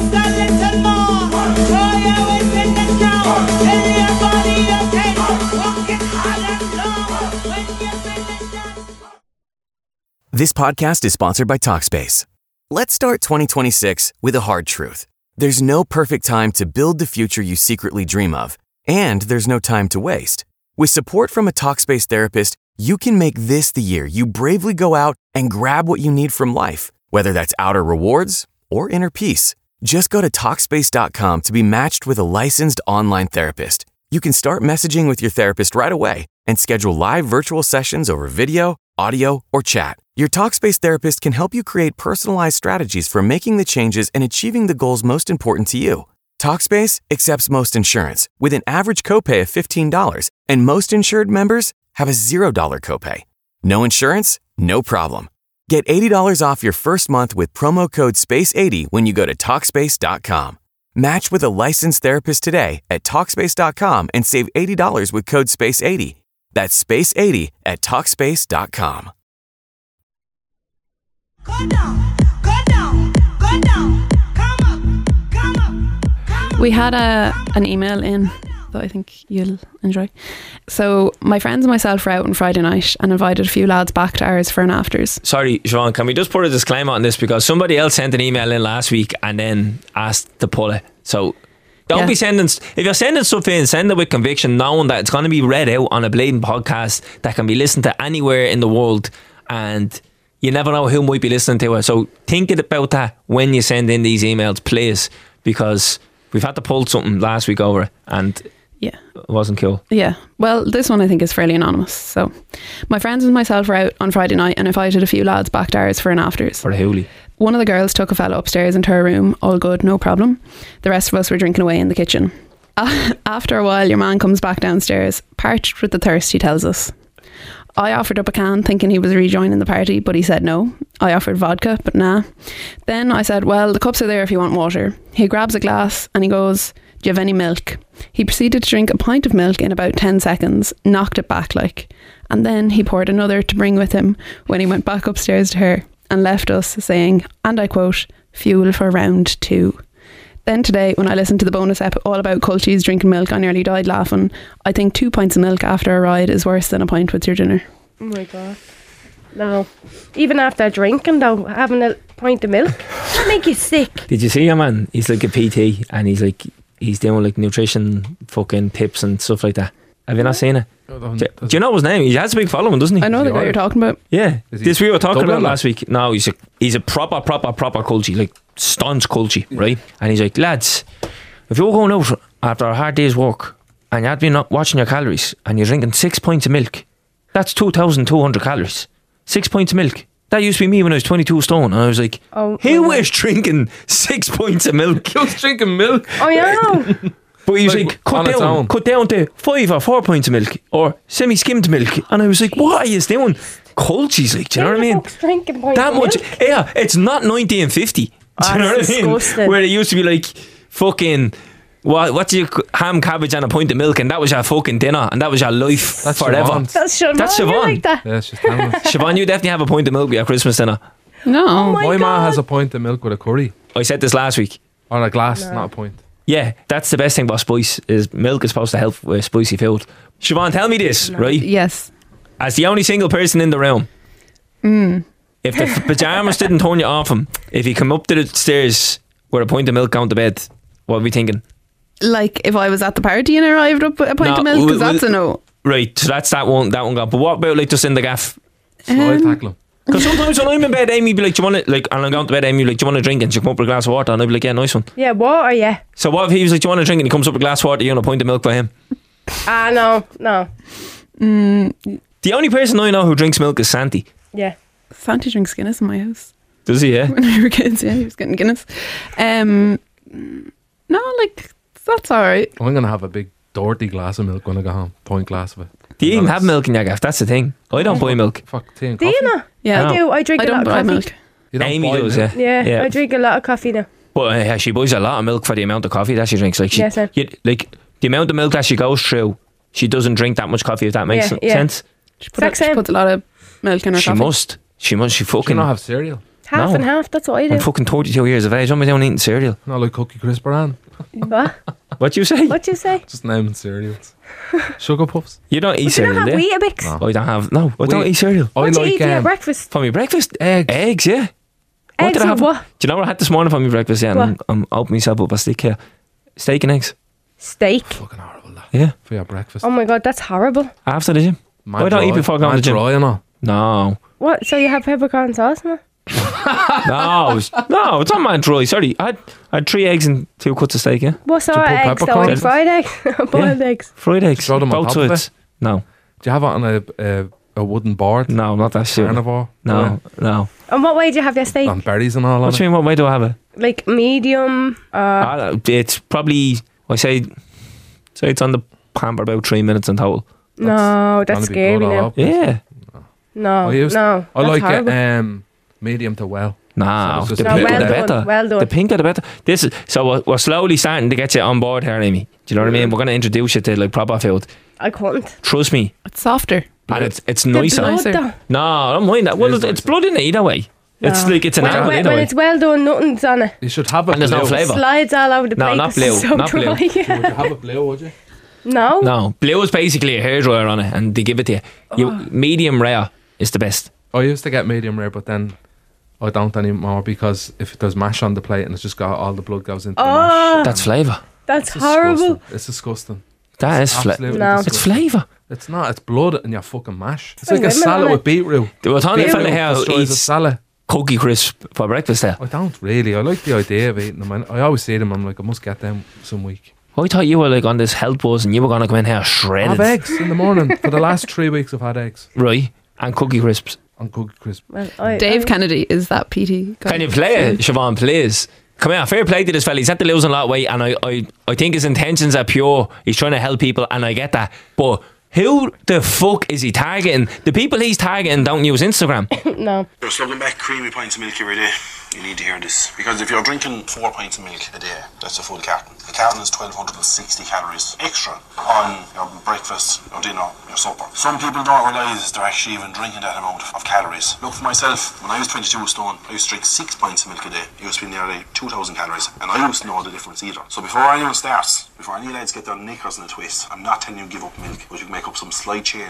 little more. Throw your weight in the snow. Tell your body okay. Walk it hard and slow. When you finish that.
This podcast is sponsored by Talkspace. Let's start 2026 with a hard truth. There's no perfect time to build the future you secretly dream of, and there's no time to waste. With support from a Talkspace therapist, you can make this the year you bravely go out and grab what you need from life, whether that's outer rewards or inner peace. Just go to Talkspace.com to be matched with a licensed online therapist. You can start messaging with your therapist right away and schedule live virtual sessions over video, audio, or chat. Your Talkspace therapist can help you create personalized strategies for making the changes and achieving the goals most important to you. Talkspace accepts most insurance with an average copay of $15, and most insured members have a $0 copay. No insurance? No problem. Get $80 off your first month with promo code SPACE80 when you go to Talkspace.com. Match with a licensed therapist today at Talkspace.com and save $80 with code SPACE80. That's SPACE80 at Talkspace.com.
Go down, go down, go down. Come up, come up, come up.
We had an email in that I think you'll enjoy. So my friends and myself were out on Friday night and invited a few lads back to ours for an afters.
Sorry, Siobhan, can we just put a disclaimer on this, because somebody else sent an email in last week and then asked to pull it. So don't be sending, if you're sending stuff in, send it with conviction, knowing that it's going to be read out on a bleeding podcast that can be listened to anywhere in the world, and you never know who might be listening to it. So think about that when you send in these emails, please, because we've had to pull something last week over it and
Yeah.
it wasn't cool.
Yeah. Well, this one I think is fairly anonymous. So my friends and myself were out on Friday night and invited a few lads back to ours for an afters.
For a hoolie.
One of the girls took a fella upstairs into her room, all good, no problem. The rest of us were drinking away in the kitchen. After a while, your man comes back downstairs, parched with the thirst, he tells us. I offered up a can thinking he was rejoining the party, but he said no. I offered vodka, but nah. Then I said, well, the cups are there if you want water. He grabs a glass and he goes, do you have any milk? He proceeded to drink a pint of milk in about 10 seconds, knocked it back like. And then he poured another to bring with him when he went back upstairs to her and left us saying, and I quote, fuel for round 2. Then today, when I listened to the bonus ep all about culties drinking milk, I nearly died laughing. I think 2 pints of milk after a ride is worse than a pint with your dinner.
Oh my God. No. Even after drinking though, having a pint of milk, that'll make you sick.
Did you see him, man? He's like a PT and he's doing like nutrition fucking tips and stuff like that. Have you not seen it? Do you know his name? He has a big following, doesn't he?
I know the guy you're talking about.
Yeah.
Is he
This we were talking
Dublin
about
lad?
last week. No, he's a proper culty, like staunch culty, right? And he's like, lads, if you're going out after a hard day's work and you had been watching your calories and you're drinking 6 pints of milk, that's 2,200 calories. 6 pints of milk. That used to be me when I was 22 stone, and I was like, who is drinking 6 pints of milk?
Who's drinking milk?
I know.
But he was
Like,
like,
on its own.
cut down to 5 or 4 pints of milk, or semi-skimmed milk. And I was like, what are you doing? Culties, like, do you know what I mean?
Drinking pints
That
of
much,
milk?
yeah, it's not 1950. Do you know what I
that's
mean?
disgusting.
Where it used to be like, fucking, what's your ham, cabbage and a pint of milk, and that was your fucking dinner, and that was your life
That's
forever.
Siobhan's.
That's Siobhan.
That's
you
Siobhan.
like that?
Yeah, she's telling us.
Siobhan, you definitely have a pint of milk with your Christmas dinner.
No.
Oh my
My ma
God.
has a pint of milk with a curry.
I said this last week.
Or a glass, not a pint.
Yeah, that's the best thing about spice, is milk is supposed to help with spicy food. Siobhan, tell me this, right?
Yes.
As the only single person in the room, if the pyjamas didn't turn you off him, if he come up to the stairs with a pint of milk going to bed, what are we thinking?
Like if I was at the party and arrived up with a pint of milk, because that's a no.
Right, so that's that one gone. But what about like just in the gaff?
Slide tackle him.
Because sometimes when I'm in bed, Amy be like, do you want to, like, and I'm going to bed, Amy be like, do you want a drink? And she'll come up with a glass of water, and I'll be like, yeah, nice one.
Yeah, water, yeah.
So what if he was like, do you want a drink? And he comes up with a glass of water, you want a pint of milk by him?
No.
The only person I know who drinks milk is Santi.
Yeah.
Santi drinks Guinness in my house.
Does he, yeah?
When we were kids, yeah, he was getting Guinness. No, like, that's alright.
I'm going to have a big dirty glass of milk when I go home. Pint glass of it.
Do you even have milk in your gaff? That's the thing. I don't buy milk.
Fuck, tea and
Do
coffee.
you know?
Yeah.
I do. I drink
I
a lot
don't
of
buy
coffee.
milk.
You don't
Amy
buy
does,
milk.
yeah.
I drink a lot of coffee now.
But she buys a lot of milk for the amount of coffee that she drinks. Like,
Yes, sir.
like the amount of milk that she goes through, she doesn't drink that much coffee, if that makes
Yeah.
sense.
She
Exact
puts a lot of milk in her
She
coffee.
must. She
Do you
fucking.
not have cereal?
Half
No.
and half, that's what I do.
I'm fucking 32 years of age. I'm down eating cereal.
Not like Cookie Crisp brand.
What?
What you say?
What do you say?
Just naming cereals. Sugar puffs.
You don't eat
Do you
cereal,
not have
do you?
Weetabix?
I don't have. No, I don't
Wheat-
eat cereal.
I
What do you
like
eat at breakfast?
For my breakfast,
eggs.
eggs, yeah.
Eggs
did I have?
with what?
Do you know what I had this morning for my breakfast? Yeah, and I'm opening myself up a steak here. Steak and eggs.
Steak.
Fucking horrible that.
Yeah.
For your breakfast.
Oh my God, that's horrible.
After the gym.
Mad
I don't eat
dry.
before going to
Mad
the gym.
dry and all.
No.
What? So you have peppercorn sauce now?
No, it's not my dry. Sorry, I had 3 eggs and 2 cuts of steak. Yeah,
What sort of
put
eggs though?
peppercorn?
Like fried eggs? Boiled eggs?
fried eggs.
Throw them on
both
top of
sides. No,
Do you have it on a wooden board?
no, not that shit.
Carnivore?
No, no.
And what way do you have your steak?
And berries and all on
What do
it.
you mean? What way do I have it?
Like medium?
It's probably. I say it's on the pan for about 3 minutes in total.
No, that's
Gonna be
scary
good all
now.
up.
Yeah.
No,
I used-
no.
I
that's
like
horrible.
it medium to well.
No,
So it's
the
just
No,
pinker
well
the
done,
better.
well done.
The pinker the better. This is so we're slowly starting to get you on board here, Amy. Do you know what I mean? We're going to introduce you to like proper food.
I couldn't.
Trust me,
It's softer.
and it's
The
nicer.
blood
Nicer.
though.
No, I don't mind that. Well,
is
it's
nicer.
blood in it either way. It's
No.
like it's an
When,
animal
when,
either
when
way.
it's well done, nothing's on it.
You should have a
And there's no
blue.
flavour.
Slides all over the
No,
plate.
not
'cause
blue,
it's so
not blue.
dry.
Would you have a blue, would you?
No.
No, blue is basically a hairdryer on it, and they give it to you. Medium rare is the best.
I used to get medium rare, but then I don't anymore because if there's mash on the plate and it's just got all the blood goes into the mash.
That's flavour.
That's
It's
horrible.
disgusting. It's disgusting.
That is flavour.
Absolutely
No.
It's
disgusting.
flavour.
It's not. It's blood in your fucking mash. It's
Some
like a
women
salad
on
with
it.
beetroot.
There was only a fella
Beetroot
here who
destroys a
eats
salad.
Cookie Crisp for breakfast there.
I don't really. I like the idea of eating them. I always see them. I'm like, I must get them some week.
I thought you were like on this health buzz and you were going to come in here
I
shredded.
have eggs in the morning. For the last 3 weeks, I've had eggs
Right. And Cookie Crisps.
on Cookie Crisp.
Well,
Dave Kennedy is that PT guy.
Can you play it, Siobhan, please? Come here, fair play to this fella. He's had to lose a lot of weight, and I think his intentions are pure. He's trying to help people, and I get that. But who the fuck is he targeting? The people he's targeting don't use Instagram.
No.
You're slugging back creamy pints of milk every day. You need to hear this. Because if you're drinking 4 pints of milk a day, that's a full carton. A carton is 1,260 calories extra on your breakfast, your dinner, your supper. Some people don't realise they're actually even drinking that amount of calories. Look, for myself, when I was 22 stone, I used to drink 6 pints of milk a day. It used to be nearly 2,000 calories. And I used to know the difference either. So before anyone starts, before any lads get their knickers in a twist, I'm not telling you give up milk, but you can make up some slight changes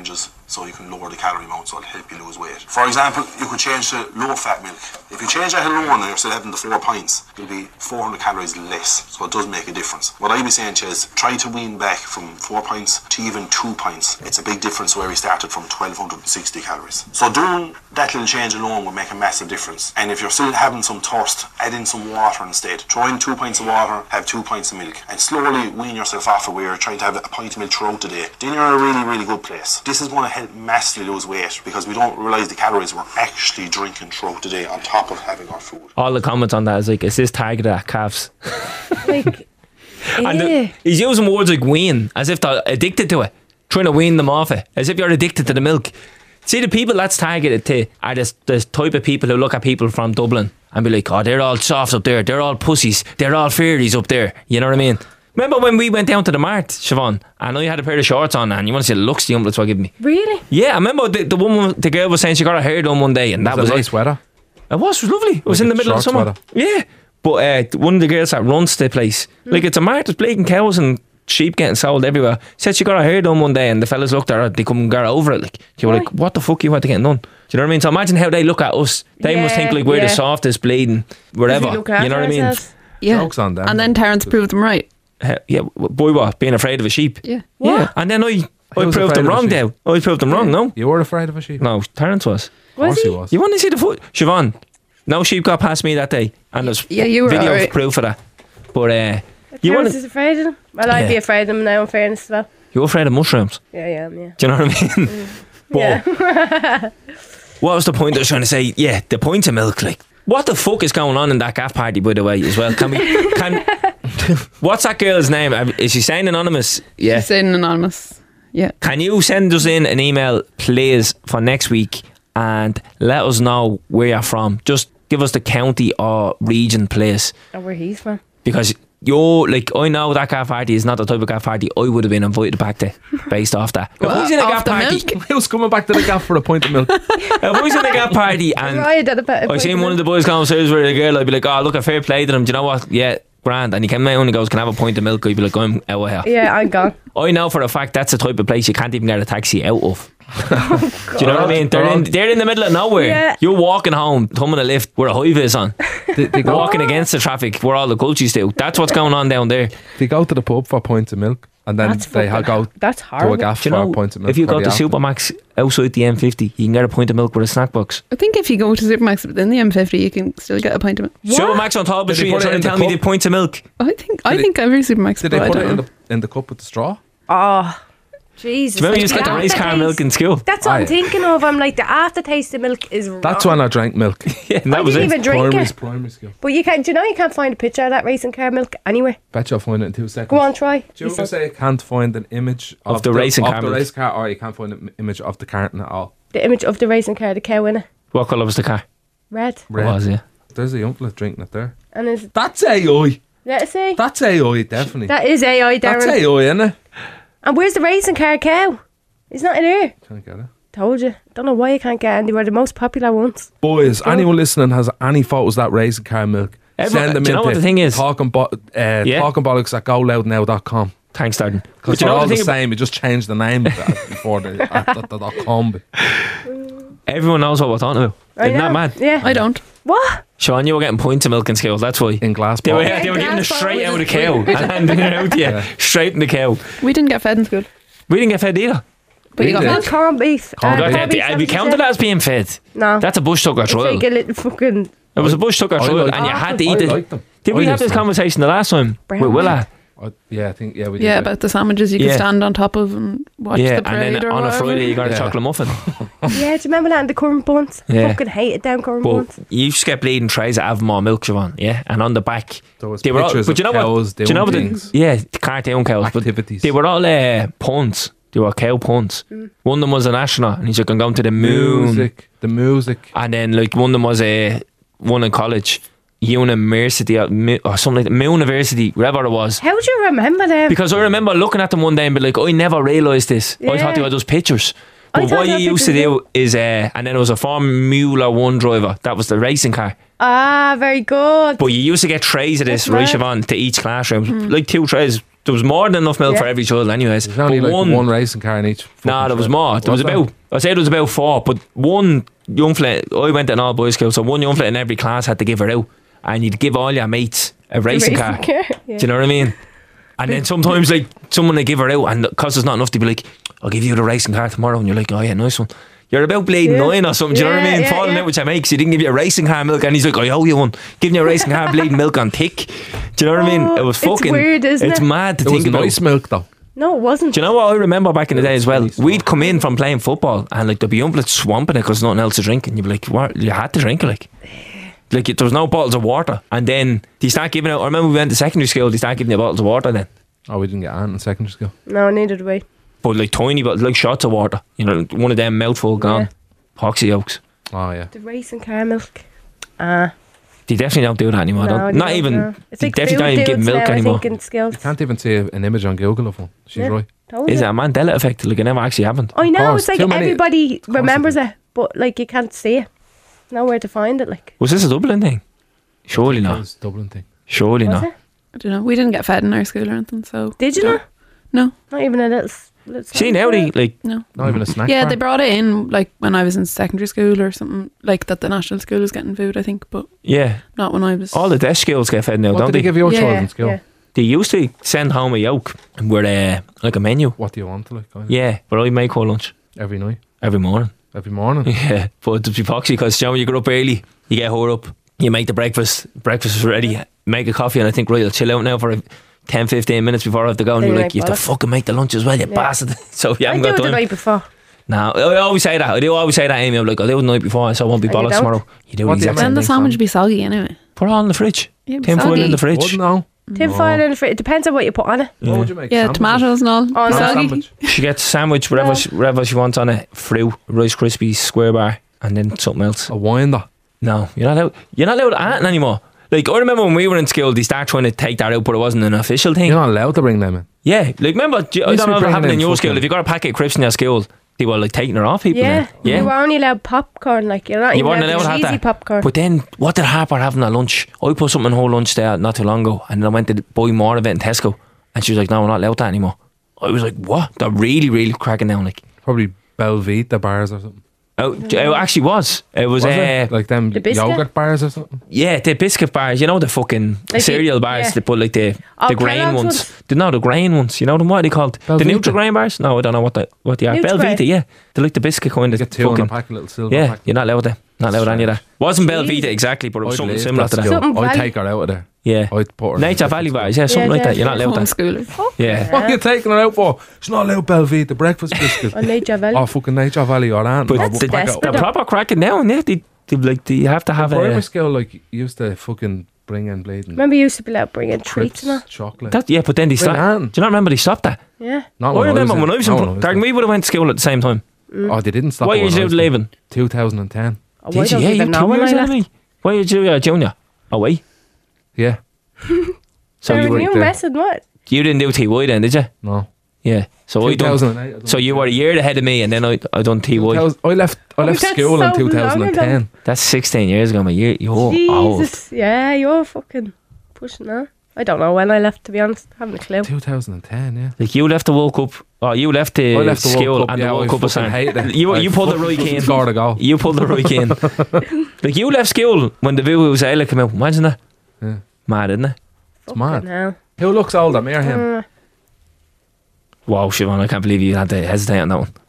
so you can lower the calorie amount, so it'll help you lose weight. For example, you could change to low-fat milk. If you change that alone and you're still having the 4 pints, it'll be 400 calories less, so it does make a difference. What I'd be saying to you is try to wean back from 4 pints to even 2 pints. It's a big difference where we started from 1260 calories. So doing that little change alone will make a massive difference. And if you're still having some thirst, add in some water instead. Throw in 2 pints of water, have 2 pints of milk, and slowly wean yourself off of where you're trying to have a pint of milk throughout the day. Then you're in a really, really good place. This is going to help massively lose weight because we don't realise the calories we're actually drinking throughout the day on top of having our food.
All the comments on that is like, is this targeted at calves?
Like,
And
yeah.
he's using words like wean as if they're addicted to it, trying to wean them off it, as if you're addicted to the milk. See, the people that's targeted to are the type of people who look at people from Dublin and be like, oh, they're all softs up there, they're all pussies, they're all fairies up there. You know what I mean? Remember when we went down to the mart, Siobhan? I know you had a pair of shorts on and you want to see the looks the umbrellas were giving me.
Really?
Yeah, I remember the girl was saying she got her hair done one day and that was
nice
it.
weather.
It was lovely. It was in the middle of
short
summer.
sweater.
Yeah. But one of the girls that runs the place, like it's a mart, there's bleeding cows and sheep getting sold everywhere. Said she got her hair done one day and the fellas looked at her, they couldn't get over it. Like, they were like, what the fuck you want to get done? Do you know what I mean? So imagine how they look at us. They must think like we're the softest bleeding, whatever.
Look
You
after
know what I mean?
ourselves.
Yeah.
Jokes on them.
And then Terence proved them right.
Yeah, boy, what? Being afraid of a sheep?
Yeah.
Yeah. And then I
was
proved
afraid
them
of a
wrong,
sheep?
Dale. I proved them wrong, no?
You were afraid of a sheep?
No, Terence was.
Of course
Was
he
he?
was.
You want to see the foot? Siobhan, no sheep got past me that day. And there's
Yeah, you were
video
alright.
proof of that. But you
Terence
want
is afraid of them. Well, I'd be
Yeah.
afraid of them now, in fairness as well.
you're afraid of mushrooms?
Yeah, yeah, yeah.
Do you know what I mean? But
Yeah.
what was the point I was trying to say? Yeah, the point of milk, like, what the fuck is going on in that gaff party, by the way, as well? What's that girl's name? Is she saying anonymous? Yeah.
She's saying anonymous. Yeah.
Can you send us in an email, please, for next week and let us know where you're from? Just give us the county or region, please.
And where he's from.
Because you're like, I know that gaff party is not the type of gaff party I would have been invited back to based off that. If I was in a
Off
gaff
the
party,
milk?
He was coming back to the gaff for a pint of milk.
if I was in a gaff party and
Right, at a bit.
I seen one of the boys going upstairs with a girl, I'd be like, oh, look, a fair play to them. Do you know what? Yeah, grand. And he came down and he goes, can I have a pint of milk? I'd be like, I'm out of here.
Yeah, I'm gone.
I know for a fact that's the type of place you can't even get a taxi out of. Do you know what I mean? They're in the middle of nowhere.
Yeah.
You're walking home, thumbing a lift where a high vis on.
They go,
Walking against the traffic where all the cultures do. That's what's going on down there.
they go to the pub for pints of milk and then
That's
they
fucking
go
that's
to a
horrible.
gaff
Do you
for
know,
a pint of milk.
if you
for
go
the
to
after.
Supermax outside the M50, you can get a pint of milk with a snack box.
I think if you go to Supermax within the M50, you can still get a pint of milk.
Supermax on Talbot
Did they
Street,
put
you're
it
trying
in
to
the
tell me
cup?
the pints of milk.
I think every Supermax.
Did they
but I
put
don't
it
know.
in the cup with the straw?
Oh, Jesus.
Do you remember you
like
used to get the
the
race car
aftertaste.
milk in school?
That's what
Aye.
I'm thinking of. I'm like, the aftertaste of milk is wrong.
That's when I drank milk.
Yeah, and that
I
was
didn't
it.
even drink it.
Primary school.
But you can't, do you know you can't find a picture of that racing car milk anywhere?
Bet you'll find it in 2 seconds.
Go on, try.
Do you ever say you can't find an image
Of the racing car
of the
milk?
race car, or you can't find an image of the carton at all?
The image of the racing car, the cow in it.
What colour was the car?
Red.
It was, yeah.
There's a young fella drinking it there.
And is
That's AI.
let us see.
That's AI, definitely.
That is AI,
That's
Darren.
AI, isn't it?
And where's the racing car cow? It's not in here.
Can't get it.
Told you. Don't know why you can't get it. And they were the most popular ones.
Boys, anyone listening has any photos of that racing car milk?
Everyone-
Send them
do you know
into
what the thing is?
talkingbollocks at goloudnow.com.
Thanks, Darden.
Because
But you
they're
know
all
the
the
thing
same. You just change the name before the .com.
everyone knows what we're talking about.
I
Isn't that
know.
mad?
Yeah.
I don't.
What?
Sean, you were getting pints of milk in school, that's why.
In glass
They were,
bottles.
they were getting it
glass
straight
bottles.
out of the cow and handing it out to you, straight in the cow.
We didn't get fed in school.
We didn't get fed either.
But you got
did.
milk.
Corned beef.
Corned beef.
corned beef
I'd be
sandwiches,
counted as being fed.
No.
That's a bush tucker
It's
trial.
like a little fucking...
It was a bush tucker
I
trial
like
and you
them.
had to
I
eat it.
like them.
Did
I
we have
used
this
to.
conversation the last time
Brown
with Willa?
Yeah, I think, yeah, we did.
Yeah, about the sandwiches you
Yeah.
can stand on top of and watch
Yeah,
the
and
parade
then
or
on a
whatever.
Friday you got a
Yeah.
chocolate muffin.
Yeah, do you remember that in the currant buns?
Yeah.
Fucking hated them currant
But
buns.
you used to get bleeding trays of Avamore milk, Siobhan, yeah? And on the back,
There was
they were all,
pictures
but
of
you know what?
cows
Do you know what?
doing things.
Yeah, the cartoon cows. but
Activities.
They were all puns. They were cow puns. One of them was an astronaut, and he's like, I'm going to the moon.
The music.
And then, like, one of them was one in college, University or something like that, University, whatever it was.
How do you remember them?
Because I remember looking at them one day and be like, I never realised this. I
Yeah.
thought they were just pictures.
I
But
thought
what
they
you
were
used to
pictures
do is, and then there was a Formula 1 driver, that was the racing car.
Ah, very good.
But you used to get trays of this,
That's
right,
mad.
Siobhan, to each classroom. Like 2 trays, There was more than enough milk for every child anyways.
There's only
But
like one racing car in each.
Nah, there was more. There was about, I said there was about 4, but one young fella, I went to an all boys school, so one young fella in every class had to give her out, and you'd give all your mates a racing car.
Yeah.
Do you know what I mean? And then sometimes like someone would give her out, and because there's not enough, they'd be like, I'll give you the racing car tomorrow, and you're like, oh yeah, nice one. You're about bleeding 9 or something. Do you know what I mean? Falling out with your mate because he didn't give you a racing car milk, and he's like, I owe you one. Giving you a racing car bleeding milk on tick. Do you know what I mean? It was fucking.
It's weird, isn't
It's
it?
mad to
It
think
was
about.
nice milk though.
No, it wasn't.
Do you know what I remember back in the day as well?
nice.
We'd come in from playing football, and like there'd be umblets swamping it because nothing else to drink, and you'd be like, what? You had to drink it, like there was no bottles of water, and then they start giving out. I remember we went to secondary school, they start giving you bottles of water then,
Oh, we didn't get on in secondary school.
No, neither did we.
but like tiny bottles, like shots of water. You know, one of them mouthful gone.
Yeah.
Poxy yolks.
Oh yeah.
The racing car milk.
They definitely don't do that anymore.
No,
don't.
they
Not
don't,
even.
no. It's
They
like
definitely don't
food
even give
dudes
milk
now,
anymore.
I think, in skills.
You can't even see an image on Google of one. She's
Yeah.
right.
Totally.
Is it a Mandela effect? Like it never actually happened.
I know,
course,
it's like
too many-
everybody
course
remembers
it
it, but like you can't see it. Nowhere to find it, like.
Was this a Dublin thing? Surely
That
not.
was Dublin thing.
Surely
Was
not.
it?
I don't know. We didn't get fed in our school or anything, so.
Did you not?
No.
Not even a little
See now they like.
No.
Not even a snack
Yeah,
bar.
they brought it in like when I was in secondary school or something, like that the national school was getting food, I think, but
Yeah,
not when I was.
all the desk skills get fed now,
What
don't
did
they?
they give your
Yeah,
child in school?
yeah.
They used to send home a yolk with like a menu.
What do you want to like? Kind of
Yeah, but I make her lunch
Every night,
every morning.
every morning.
Yeah, but it's epoxy because you know, you get up early, you get her up, you make the breakfast is ready, make a coffee, and I think, right, I'll chill out now for 10-15 minutes before I have to go, and
Then
you're
you're
like, you
like,
have to
bollocks.
fucking make the lunch as well, you bastard. So you
I
haven't
do
got
it the
time.
night before.
No, I always say that. I do always say that, Amy. I'm like, I'll do it the night before, so I won't be
And you
bollocks
don't?
tomorrow. You do
What do you
exactly.
Then the
Next
sandwich
time.
would be soggy anyway.
Put it all in the fridge.
Yeah, it'd be
Tin foil in
soggy.
the fridge.
Wouldn't know.
Tin foil in the fridge. It depends on what you put on it.
What would you make?
Yeah,
Sandwiches?
tomatoes and all.
Oh,
Be
no.
soggy.
Sandwich.
She gets sandwich, whatever she wants on it. Fruit, Rice Krispies, square bar, and then something else.
A wine though.
No, you're not allowed. You're not allowed to eat it anymore. Like I remember when we were in school, they started trying to take that out, but it wasn't an official thing.
You're not allowed to bring them in.
Yeah, like remember, I
Used to
don't
be
know if it
bringing
happened in
in
your school.
fucking-
If you got a packet of crisps in your school, they were like taking it off people.
Yeah.
then. yeah.
You were only allowed popcorn, like you're not
You
even
weren't
allowed
allowed to have
cheesy
that.
popcorn.
But then, what did Harper have in her lunch? I put something in her lunch there not too long ago, and then I went to buy more of it in Tesco, and she was like, "No, we're not allowed that anymore." I was like, "What?" They're really, really cracking down. Like,
Probably Belvita bars or something.
it actually was. It was.
Was it? Like them
The biscuit?
yogurt bars or something.
Yeah, the biscuit bars. You know the fucking
Like
cereal
the-
bars.
yeah.
They put like the
Oh,
grain
Kellogg's
ones.
ones?
No, the grain ones. You know them? What are they called? The
Belvita.
Nutri-Grain bars? No, I don't know what they are.
Nutri-Grain.
Belvita, yeah. They're like the biscuit kind of
Get two in a
fucking.
pack, a little silver
Yeah,
pack.
you're not allowed to. Not allowed any of that. Wasn't Belvita
Jesus.
exactly, but it was
I'd
something
leave
similar to that.
school.
Something
I'd
Valley.
take her out of there.
Yeah.
I'd put her in
Nature
the
Valley
fucking-
bars, yeah, something
Yeah,
like that.
yeah.
You're not allowed that.
Homeschooler.
Yeah.
What are you taking her out for? She's not allowed Belvita breakfast biscuit.
On Nature Valley.
Oh, fucking Nature Valley or Ant.
But
That's
the-
desperate.
They're proper cracking down, yeah. They have to have
Primary
a.
school, like, used to fucking bring in bleeding
Remember you used to be allowed to bring in treats
Crips,
and that?
chocolate.
That, yeah, but then they
Bring
stopped.
it on.
Do you not remember they stopped that?
Yeah.
Not
I remember
in-
when I was
no,
in.
no,
Darren, we would have went to school at the same time.
Oh, they didn't stop.
Why
it when
did
I
you
was
leaving?
2010.
Oh, I
Did you?
don't
Yeah,
even
you
know
2
when I
years
left.
ahead of me. Why did you junior? Oh wait.
Yeah.
So
Darren,
you were
you
there.
messing what?
you didn't do TY then, did you?
No.
Yeah. So I done.
2008. I done
So you were a year ahead of me, and then I done TY.
2000 I left
that's
school in
so long
2010.
ago.
That's 16 years ago, mate. You're old.
Jesus. Yeah, you're fucking pushing that. I don't know when I left, to be honest. I haven't a clue.
2010, yeah.
Like you left the World Cup. Oh, you left the
I left the
school
World Cup,
and
yeah,
the World
I
Cup was
fucking
saying.
hated it.
You
I
pulled the
fucking
right in.
scored a goal.
You pulled the right in. Like you left school when the Vuvuzela came out. Imagine that.
Yeah.
Mad, isn't it?
It's mad.
Now.
Who looks older, me or him?
Wow, Siobhan, I can't believe you had to hesitate on that one.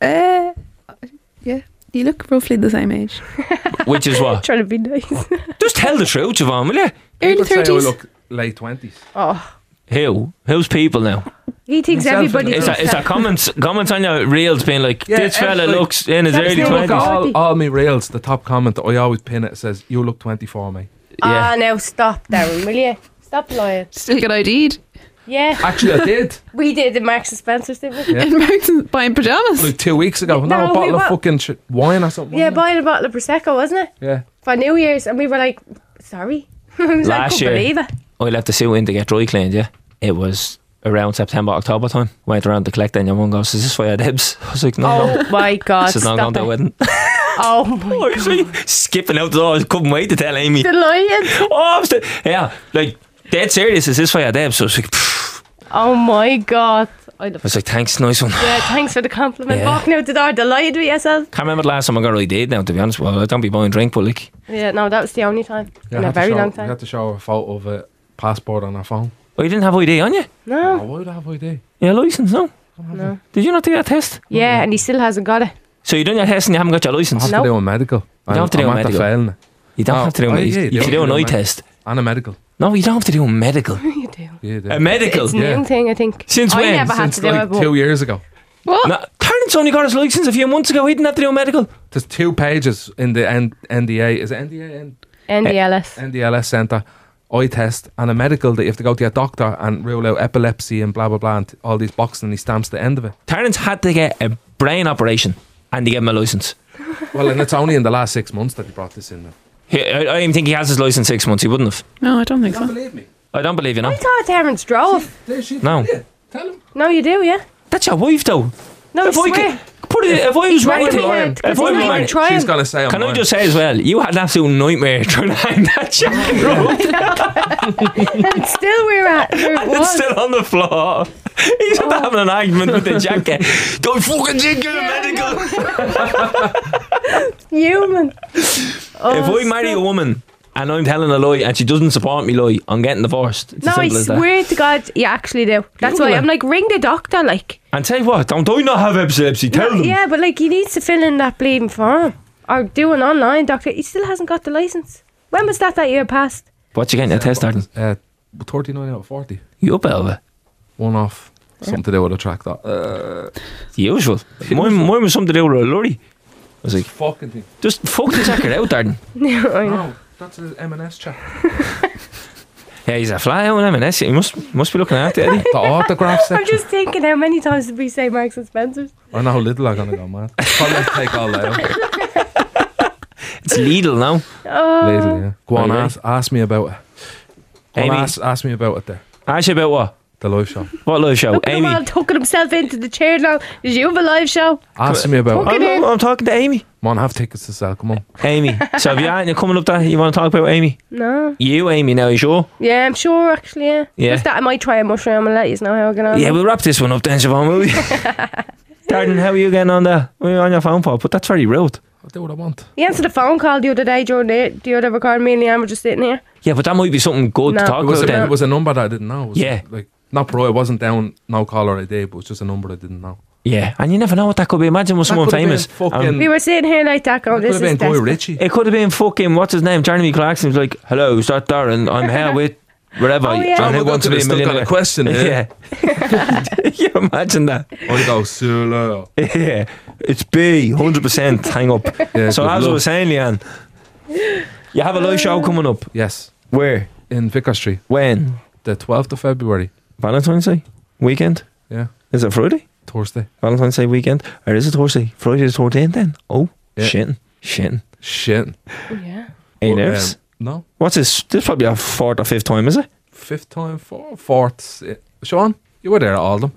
Yeah, you look roughly the same age.
Which is what?
Trying to be nice.
Just tell the truth, Siobhan, will you?
Early
People say I
30s.
look late 20s.
Oh,
Who? Who's people now?
he thinks
Himself
everybody
is
thinks
Is that comments on your reels being like,
Yeah,
this fella
like,
looks in his
that's
early
it.
Look at
20s?
all my reels, the top comment that I always pin it says, you look 24, mate.
Ah, now stop, Darren, will you? Stop lying.
Still get ID'd
Yeah,
Actually, I did.
we did the Marks and Spencer's, didn't we?
Yeah.
in Marks and buying pyjamas.
Like 2 weeks ago.
No,
No, a
we
bottle of
wa-
fucking wine or something.
Yeah,
wasn't
buying a bottle of Prosecco, wasn't it?
it? Yeah.
For New Year's, and we were like, sorry. I was like,
Last
couldn't
year.
believe it.
I left the suit in to get dry cleaned, yeah. It was around September, October time. Went around to collect it, and your mum goes, is this for your Debs? I was like, no,
Oh
no.
my God,
This is not going
stop
to a
it.
wedding.
Oh my
I was like, skipping out the door. I couldn't wait to tell Amy.
The lion.
Oh, I was yeah, like, dead serious, is this for your Debs? So I was like, pfft.
Oh my God.
I was like, thanks, nice one.
Yeah, thanks for the compliment.
Yeah.
Walking out the door, delighted with yourself.
Can't remember the last time I got a date now, to be honest. Well, I don't be buying drink, but like,
Yeah, no, that was the only time
Yeah,
in
I
a
had to
very
show-
long
You
time.
had to show her a photo of a passport on her phone.
oh, you didn't have ID on you?
Oh,
No.
why would I have ID?
Yeah, licence, no?
No.
Did you not do your test?
Yeah, and he still hasn't got it.
So you done your test and you haven't got your
I
licence?
have
Nope.
to do a medical.
You don't have to do a
I'm at the
medical.
failing it.
You don't
Oh,
have to do
oh,
a
yeah,
You have to do an eye test.
And a medical.
No, you don't have to do a medical.
You do.
Yeah,
A medical?
It's a new thing, I think.
Since
I
when?
never had
Since
to do
like
it. but-
2 years ago.
What?
No, Terrence only got his licence a few months ago. He didn't have to do a medical.
There's 2 pages in the NDA. Is it NDA?
NDLS.
NDLS Centre. Eye test and a medical that you have to go to your doctor and rule out epilepsy and blah blah blah and all these boxes and he stamps the end of it.
Terrence had to get a brain operation and they gave him a licence.
Well, and it's only in the last 6 months that he brought this in.
I don't even think he has his licence 6 months. He wouldn't have.
No, I don't think so.
Believe me.
I don't believe you, no.
I thought Terrence drove.
No.
Tell him.
No, you do, yeah?
That's your wife, though.
No, I
If I
swear.
could put it, if I was
Right
married
in
to
my head, 'cause
if I
he's
was
not even
married,
trying.
She's gonna say I'm
can I
lying.
just say as well, you had an absolute nightmare trying to hang that jacket up.
And still where it was.
It's still on the floor. He's having an argument with the jacket. Don't fucking get a medical.
Human. Oh,
If I marry a woman and I'm telling a lie and she doesn't support me lie, I'm getting divorced. It's
No,
as
I
simple as that.
swear to God, you actually do. That's why I'm like, ring the doctor, like.
And tell you what, don't I not have epilepsy? Tell them.
Yeah, but like, he needs to fill in that bleeding form. Or do an online doctor. He still hasn't got the licence. When was that year passed?
What you getting your test starting?
39 out of 40.
You up, Elva?
One off. Something to do with a tractor.
The usual. Mine was something to do with a lorry. I was like,
Fucking thing.
just fuck the jacket out, Darden.
I know.
No, that's an M&S chat.
Yeah, he's a fly out on M&S. He must be looking after Eddie.
The autograph
I'm
section.
just thinking, how many times did we say Marks and Spencer's?
I know how little I'm gonna go mad. Probably take all that out.
It's Lidl now.
Oh,
Little, yeah. Go on,
Right,
ask me about it. Go on,
Amy.
ask me about it there.
Ask you about what?
The live show.
What live show?
look at him
Amy.
all tucking himself into the chair now. Did you have a live show?
Ask me about
Fuck
it.
it.
I'm talking to Amy.
Come on, have tickets to sell. Come on.
Amy. So have you coming up there? You want to talk about Amy?
No.
You, Amy, now, you sure?
Yeah, I'm sure, actually, yeah.
Yeah.
Just that I might try a mushroom and let you know how I get on.
Yeah, we'll wrap this one up then, Siobhan, will we? Darden, how are you getting on there? What are you on your phone for? But that's very rude.
I'll do what I want.
He answered a phone call the other day during the other recording. Me and Leanne were just sitting here.
Yeah, but that might be something good
No.
to talk
It was,
about then.
it was a number that I didn't know. It was
Yeah.
Like, not pro, it wasn't down no caller ID, but it was just a number I didn't know.
Yeah, and you never know what that could be. Imagine with someone
could have been
famous.
fucking-
We were sitting here like that going,
It could
this
have
is
been Guy
desperate.
Ritchie.
It could have been fucking, what's his name? Jeremy Clarkson. He was like, hello, is that Darren? I'm here with whatever.
Oh, yeah.
John, who
Oh,
wants to be a
still got
millionaire?
a question here.
Yeah. You imagine that?
I go, Sula.
Yeah. It's B, 100%. Hang up.
Yeah,
So
good
as I
luck.
was saying, Leanne, you have a live show coming up.
Yes,
Where?
in Vicar Street,
When?
the 12th of February.
Valentine's Day? Weekend?
Yeah,
Is it Friday?
Thursday.
Valentine's Day weekend? Or is it Thursday? Friday the 13th then? Oh,
Yeah.
shitting.
Shit.
Yeah.
Are you
But,
nervous?
No.
What's this? This is probably our fourth or fifth time, is it?
Fifth time, fourth. Sean, you were there at all of them.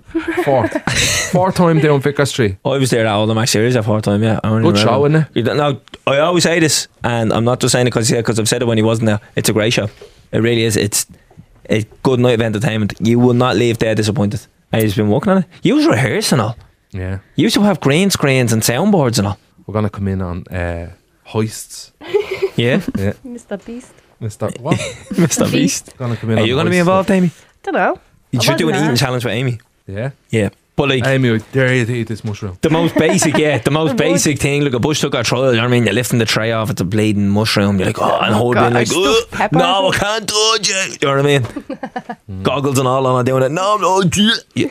Fourth time down Vicar Street.
I was there at all them actually. It is our fourth time, yeah. I only
Good show,
remember.
isn't it?
You don't- No, I always say this, and I'm not just saying it because I've said it when he wasn't there. It's a great show. It really is. It's a good night of entertainment. You will not leave there disappointed. And he's been working on it. You was rehearsing all.
Yeah.
You used to have green screens and soundboards and all.
We're going to come in on hoists.
Yeah.
Yeah.
Mr. Beast.
Mr. What?
Mr. Beast.
Gonna come in
Are
on
you going to be
hoists.
involved, Amy?
Don't know.
You
I
should do an
wasn't
eating
asked.
challenge with Amy.
Yeah.
Yeah. But like,
Amy, I dare you to eat this mushroom.
the most basic, yeah, the most
would.
basic thing, like a bush tucker trial, you know what I mean? You're lifting the tray off, it's a bleeding mushroom, you're like, oh, and holding
God,
it like,
I stuffed pepper
no,
on
I can't touch it. You know what I mean? Goggles and all on, doing it, no, yeah.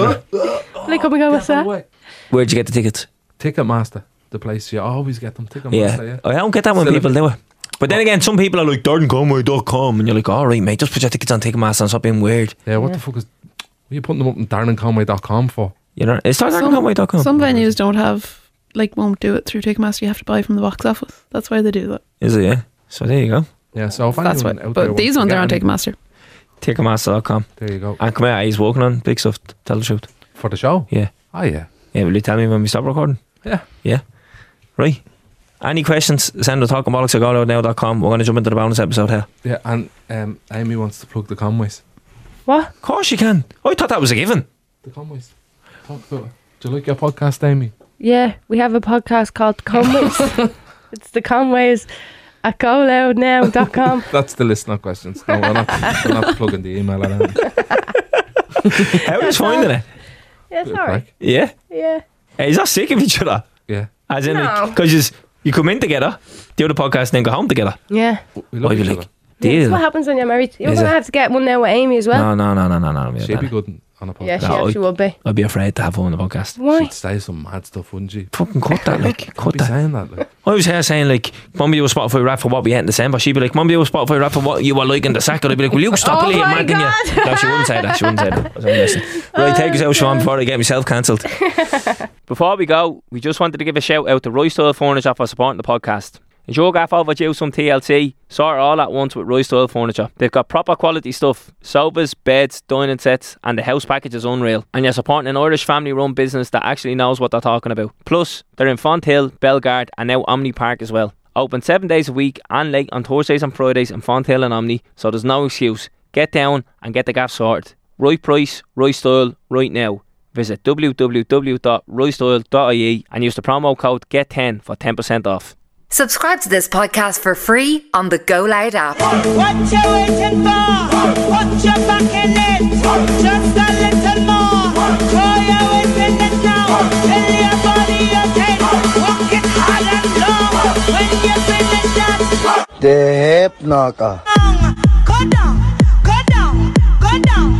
Like, come and go with that.
Where'd you get the tickets?
Ticketmaster, the place you always get them. Ticketmaster,
Yeah.
yeah.
I don't get that when
Still a
people
bit-
do it. But then again, some people are like, dardenconway.com, and you're like, alright, mate, just put your tickets on Ticketmaster and stop being weird.
Yeah, what the fuck is... What are you putting them up on darrenconway.com for?
You know, it's dardenconway.com.
Some venues don't have, like, won't do it through Ticketmaster. You have to buy from the box office. That's why they do that.
Is it, yeah? So there you go.
Yeah, so if
That's
anyone
why.
out there
But these
wants
ones
to
are on
get any-
Ticketmaster.
Ticketmaster.com.
There you go.
And come out, he's working on big stuff, tell the truth.
For the show?
Yeah.
Oh, yeah.
Yeah, will you tell me when we stop recording?
Yeah.
Yeah. Right. Any questions? Send a talkingbollocks@goloudnow.com. We're going to jump into the bonus episode here.
Yeah, and Amy wants to plug the Conways.
What?
Of course you can. I thought that was a given.
The Conways. Talk about it. Do you like your podcast, Amy?
Yeah, we have a podcast called The Conways. It's The Conways at goloudnow.com.
That's the listener questions. No, we're not plugging the email at them.
How are you finding it?
Yeah, it's alright.
Yeah?
Yeah.
Hey, is that sick of each other?
Yeah.
As in,
No.
because you come in together, do the podcast, and then go home together.
Yeah.
We love
I'd be
each
like,
other.
That's
deal.
what happens when you're married. You're
Is
going to
it?
have to get one now with Amy as well.
No.
She'd be good on a podcast.
Yeah, she
No,
actually would be.
I'd be afraid to have her on the podcast.
Why?
She'd say some mad stuff, wouldn't she?
Fucking cut that, like,
Can't
cut
be
that.
saying that, like.
I was here saying, like, Mum, do a Spotify rap for what we ate in December. She'd be like, Mum, do a Spotify rap for what you were like in the sack. And I'd be like, will you stop
Oh
believing
my
mad, can you?
God.
No, she wouldn't say that. She wouldn't say that. I was only listening. Right, take us out, Siobhan, before I get myself cancelled. Before we go, we just wanted to give a shout out to Roy Style Furniture for supporting the podcast. Is your gaff overdue some TLC? Sort it all at once with Roy Style Furniture. They've got proper quality stuff. Sofas, beds, dining sets, and the house package is unreal. And you're supporting an Irish family-run business that actually knows what they're talking about. Plus, they're in Fonthill, Bellegarde, and now Omni Park as well. Open 7 days a week and late on Thursdays and Fridays in Fonthill and Omni, so there's no excuse. Get down and get the gaff sorted. Right price, right style, right now. Visit www.rightstyle.ie and use the promo code GET10 for 10% off.
Subscribe to this podcast for free on the Go Loud app.
What you waiting for? Put your back in it. Just a little more. Throw your weight in it now. Tell your body okay. Walk it hard and long. When you finish that,
The Hip Knocker.
go down, go down, go down.